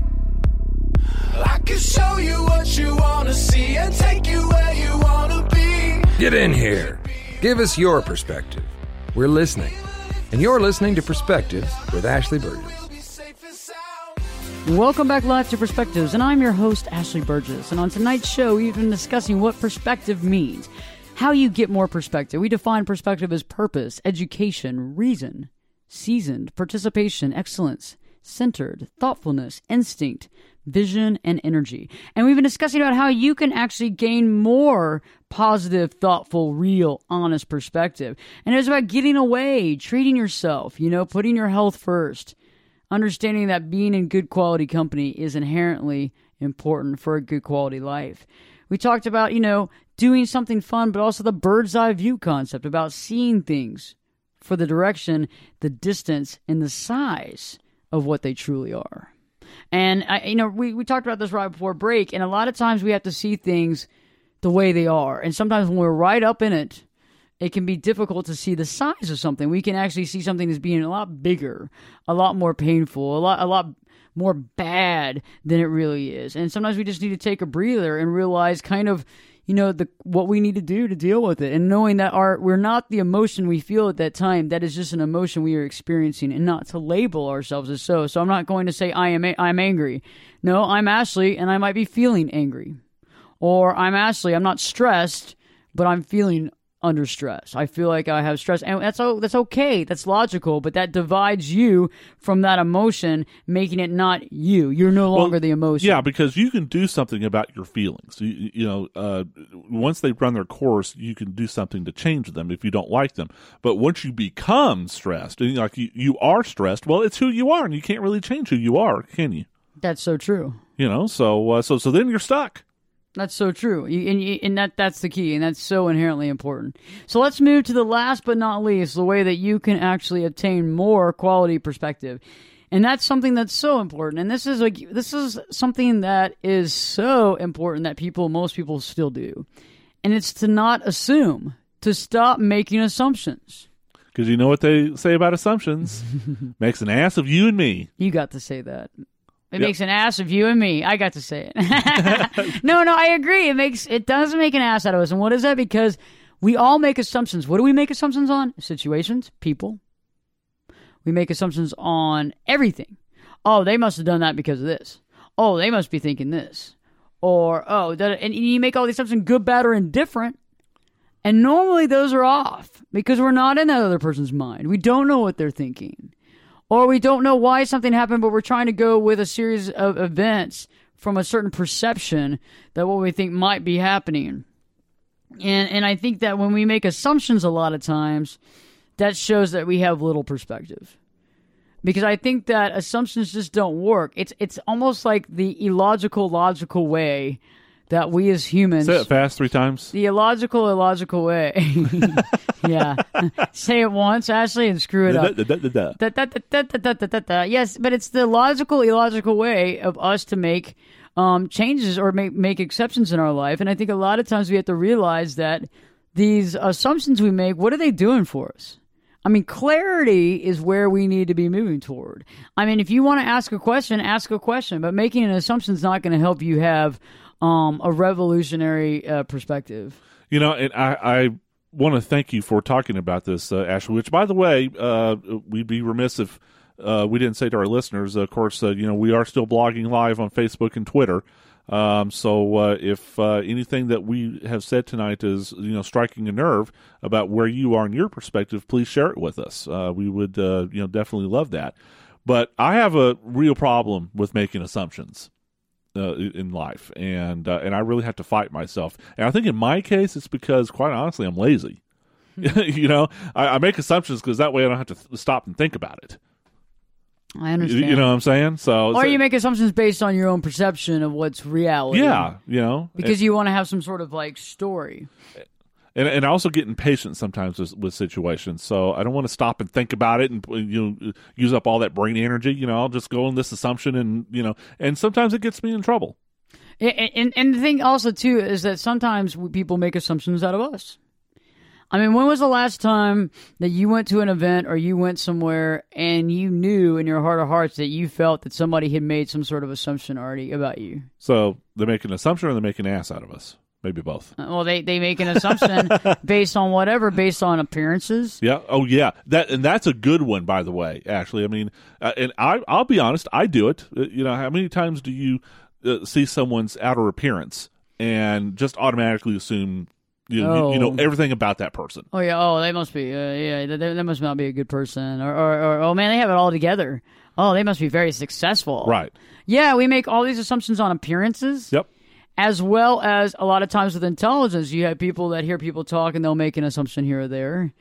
I could show you what you want to see and take you where you want to be. Get in here. Give us your perspective. We're listening. And you're listening to Perspectives with Ashley Burgess. Welcome back live to Perspectives, and I'm your host, Ashley Burgess. And on tonight's show, we've been discussing what perspective means, how you get more perspective. We define perspective as purpose, education, reason, seasoned, participation, excellence, centered, thoughtfulness, instinct, vision, and energy. And we've been discussing about how you can actually gain more positive, thoughtful, real, honest perspective. And it's about getting away, treating yourself, putting your health first, understanding that being in good quality company is inherently important for a good quality life. We talked about, doing something fun, but also the bird's eye view concept about seeing things for the direction, the distance, and the size of what they truly are. And we talked about this right before break, and a lot of times we have to see things the way they are. And sometimes when we're right up in it, it can be difficult to see the size of something. We can actually see something as being a lot bigger, a lot more painful, a lot more bad than it really is. And sometimes we just need to take a breather and realize kind of, what we need to do to deal with it, and knowing that we're not the emotion we feel at that time. That is just an emotion we are experiencing, and not to label ourselves as so. So I'm not going to say I'm angry. No, I'm Ashley, and I might be feeling angry. Or I'm Ashley, I'm not stressed, but I'm feeling under stress. I feel like I have stress, and that's okay. That's logical, but that divides you from that emotion, making it not you. You're no longer the emotion. Yeah, because you can do something about your feelings. Once they run their course, you can do something to change them if you don't like them. But once you become stressed, and you are stressed, well, it's who you are, and you can't really change who you are, can you? That's so true. So then you're stuck. That's so true. That's the key, and that's so inherently important. So let's move to the last but not least, the way that you can actually obtain more quality perspective. And that's something that's so important. And this is something that is so important that most people still do. And it's to not assume, to stop making assumptions. Because you know what they say about assumptions? Makes an ass of you and me. You got to say that. It makes an ass of you and me. I got to say it. No, I agree. It does make an ass out of us. And what is that? Because we all make assumptions. What do we make assumptions on? Situations, people. We make assumptions on everything. Oh, they must have done that because of this. Oh, they must be thinking this. Or, and you make all these assumptions, good, bad, or indifferent. And normally those are off because we're not in that other person's mind. We don't know what they're thinking. Or we don't know why something happened, but we're trying to go with a series of events from a certain perception that what we think might be happening. And I think that when we make assumptions a lot of times, that shows that we have little perspective. Because I think that assumptions just don't work. It's almost like the illogical way that we as humans... Say it fast 3 times. The illogical way. Yeah. Say it once, Ashley, and screw it up. Yes, but it's the illogical way of us to make changes or make exceptions in our life. And I think a lot of times we have to realize that these assumptions we make, what are they doing for us? I mean, clarity is where we need to be moving toward. I mean, if you want to ask a question, but making an assumption is not going to help you have a revolutionary perspective. You know, and I want to thank you for talking about this, Ashley, which, by the way, we'd be remiss if we didn't say to our listeners, of course, we are still blogging live on Facebook and Twitter. So if anything that we have said tonight is, striking a nerve about where you are in your perspective, please share it with us. We would, definitely love that. But I have a real problem with making assumptions in life, and I really have to fight myself. And I think in my case, it's because, quite honestly, I'm lazy. I make assumptions because that way I don't have to stop and think about it. I understand. You know what I'm saying? Or you make assumptions based on your own perception of what's reality. Yeah, because you want to have some sort of story. And I also get impatient sometimes with situations, so I don't want to stop and think about it and use up all that brain energy. I'll just go on this assumption, and sometimes it gets me in trouble. And the thing also too is that sometimes people make assumptions out of us. I mean, when was the last time that you went to an event or you went somewhere and you knew in your heart of hearts that you felt that somebody had made some sort of assumption already about you? So they make an assumption or they make an ass out of us? Maybe both. Well, they make an assumption based on appearances. Yeah. Oh, yeah. That's a good one, by the way, Ashley. I mean, and I'll be honest, I do it. How many times do you see someone's outer appearance and just automatically assume you know everything about that person? Oh yeah. Oh, they must be. They must not be a good person. Or oh man, they have it all together. Oh, they must be very successful. Right. Yeah, we make all these assumptions on appearances. Yep. As well as a lot of times with intelligence, you have people that hear people talk and they'll make an assumption here or there.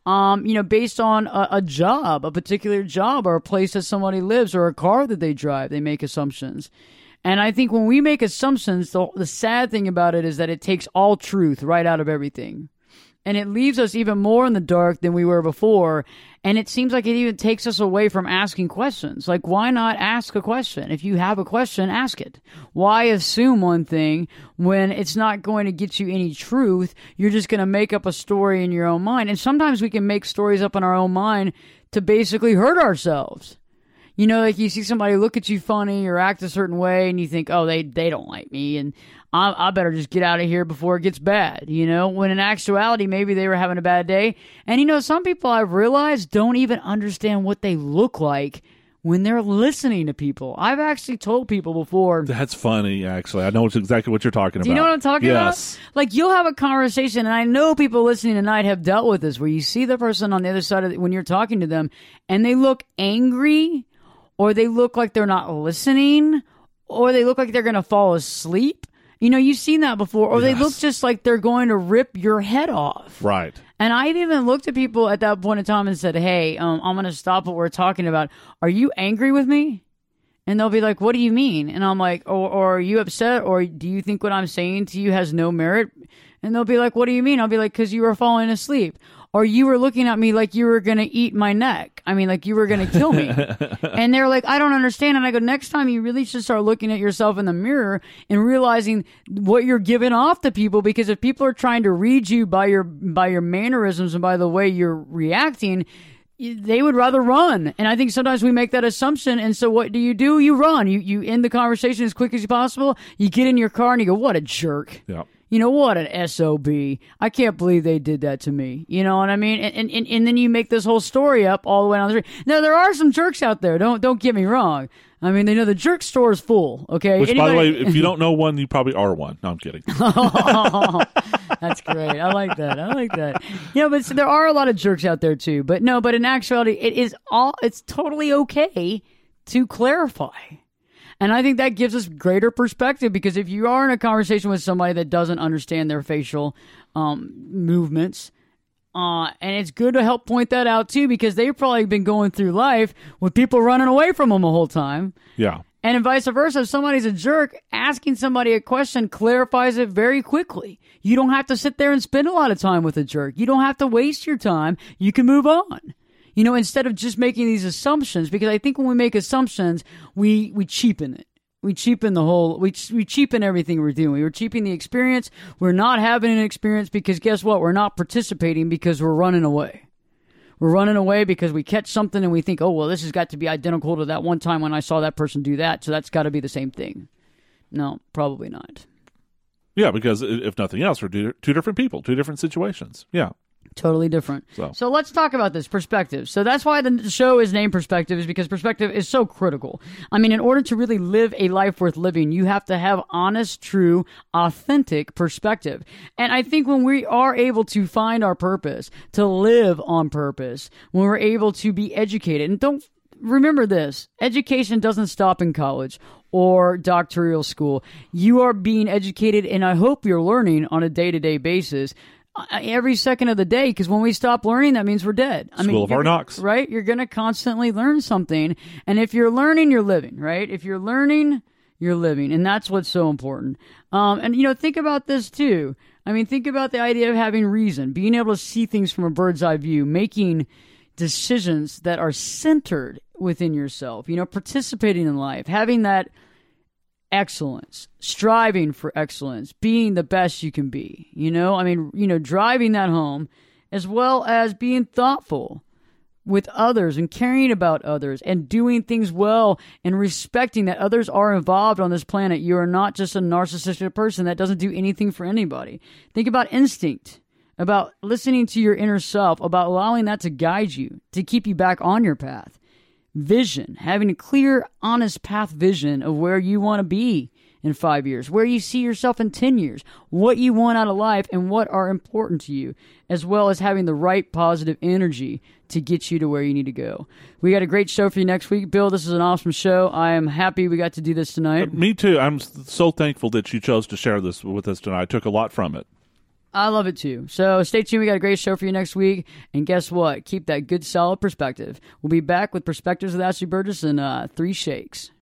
Based on a job, a particular job, or a place that somebody lives, or a car that they drive, they make assumptions. And I think when we make assumptions, the sad thing about it is that it takes all truth right out of everything. And it leaves us even more in the dark than we were before. And it seems like it even takes us away from asking questions. Like, why not ask a question? If you have a question, ask it. Why assume one thing when it's not going to get you any truth? You're just going to make up a story in your own mind. And sometimes we can make stories up in our own mind to basically hurt ourselves. Like you see somebody look at you funny or act a certain way and you think, oh, they don't like me and I better just get out of here before it gets bad, when in actuality, maybe they were having a bad day. And some people I've realized don't even understand what they look like when they're listening to people. I've actually told people before. That's funny, actually. I know exactly what you're talking about. Do you know what I'm talking yes. about? Like, you'll have a conversation, and I know people listening tonight have dealt with this, where you see the person on the other side of when you're talking to them, and they look angry, or they look like they're not listening, or they look like they're going to fall asleep. You've seen that before. Or yes. They look just like they're going to rip your head off. Right. And I've even looked at people at that point in time and said, hey, I'm going to stop what we're talking about. Are you angry with me? And they'll be like, what do you mean? And I'm like, or are you upset? Or do you think what I'm saying to you has no merit? And they'll be like, what do you mean? I'll be like, because you were falling asleep. or you were looking at me like you were going to eat my neck. I mean, like you were going to kill me. And they're like, I don't understand. And I go, next time you really should start looking at yourself in the mirror and realizing what you're giving off to people, because if people are trying to read you by your mannerisms and by the way you're reacting, they would rather run. And I think sometimes we make that assumption. And so what do? You run. You end the conversation as quick as possible. You get in your car and you go, what a jerk. Yeah. You know, what an SOB. I can't believe they did that to me. You know what I mean? And then you make this whole story up all the way down the street. Now, there are some jerks out there. Don't get me wrong. I mean, they know the jerk store is full, okay? Which, by the way, if you don't know one, you probably are one. No, I'm kidding. Oh, that's great. I like that. Yeah, but there are a lot of jerks out there, too. But in actuality, it's totally okay to clarify. And I think that gives us greater perspective, because if you are in a conversation with somebody that doesn't understand their facial movements, and it's good to help point that out too, because they've probably been going through life with people running away from them the whole time. Yeah. And vice versa. If somebody's a jerk, asking somebody a question clarifies it very quickly. You don't have to sit there and spend a lot of time with a jerk. You don't have to waste your time. You can move on. You know, instead of just making these assumptions, because I think when we make assumptions, we cheapen it. We cheapen the whole, we cheapen everything we're doing. We're cheapening the experience. We're not having an experience because guess what? We're not participating because we're running away. We're running away because we catch something and we think, oh, well, this has got to be identical to that one time when I saw that person do that, so that's got to be the same thing. No, probably not. Yeah, because if nothing else, we're two different people, two different situations. Yeah. Totally different. So let's talk about this perspective. So that's why the show is named Perspective, is because perspective is so critical. I mean, in order to really live a life worth living, you have to have honest, true, authentic perspective. And I think when we are able to find our purpose, to live on purpose, when we're able to be educated, and don't remember this, education doesn't stop in college or doctoral school. You are being educated, and I hope you're learning on a day-to-day basis. Every second of the day, because when we stop learning, that means we're dead. School of Hard Knocks. Right? You're going to constantly learn something. And if you're learning, you're living, right? If you're learning, you're living. And that's what's so important. And, you know, think about this, too. I mean, think about the idea of having reason, being able to see things from a bird's eye view, making decisions that are centered within yourself, you know, participating in life, having that excellence, striving for excellence, being the best you can be, you know? I mean, you know, driving that home, as well as being thoughtful with others and caring about others and doing things well and respecting that others are involved on this planet. You are not just a narcissistic person that doesn't do anything for anybody. Think about instinct, about listening to your inner self, about allowing that to guide you, to keep you back on your path. Vision, having a clear, honest path vision of where you want to be in 5 years, where you see yourself in 10 years, what you want out of life and what are important to you, as well as having the right positive energy to get you to where you need to go. We got a great show for you next week. Bill, this is an awesome show. I am happy we got to do this tonight. Me too. I'm so thankful that you chose to share this with us tonight. I took a lot from it. I love it too. So stay tuned. We got a great show for you next week. And guess what? Keep that good, solid perspective. We'll be back with Perspectives with Ashley Burgess in 3 shakes.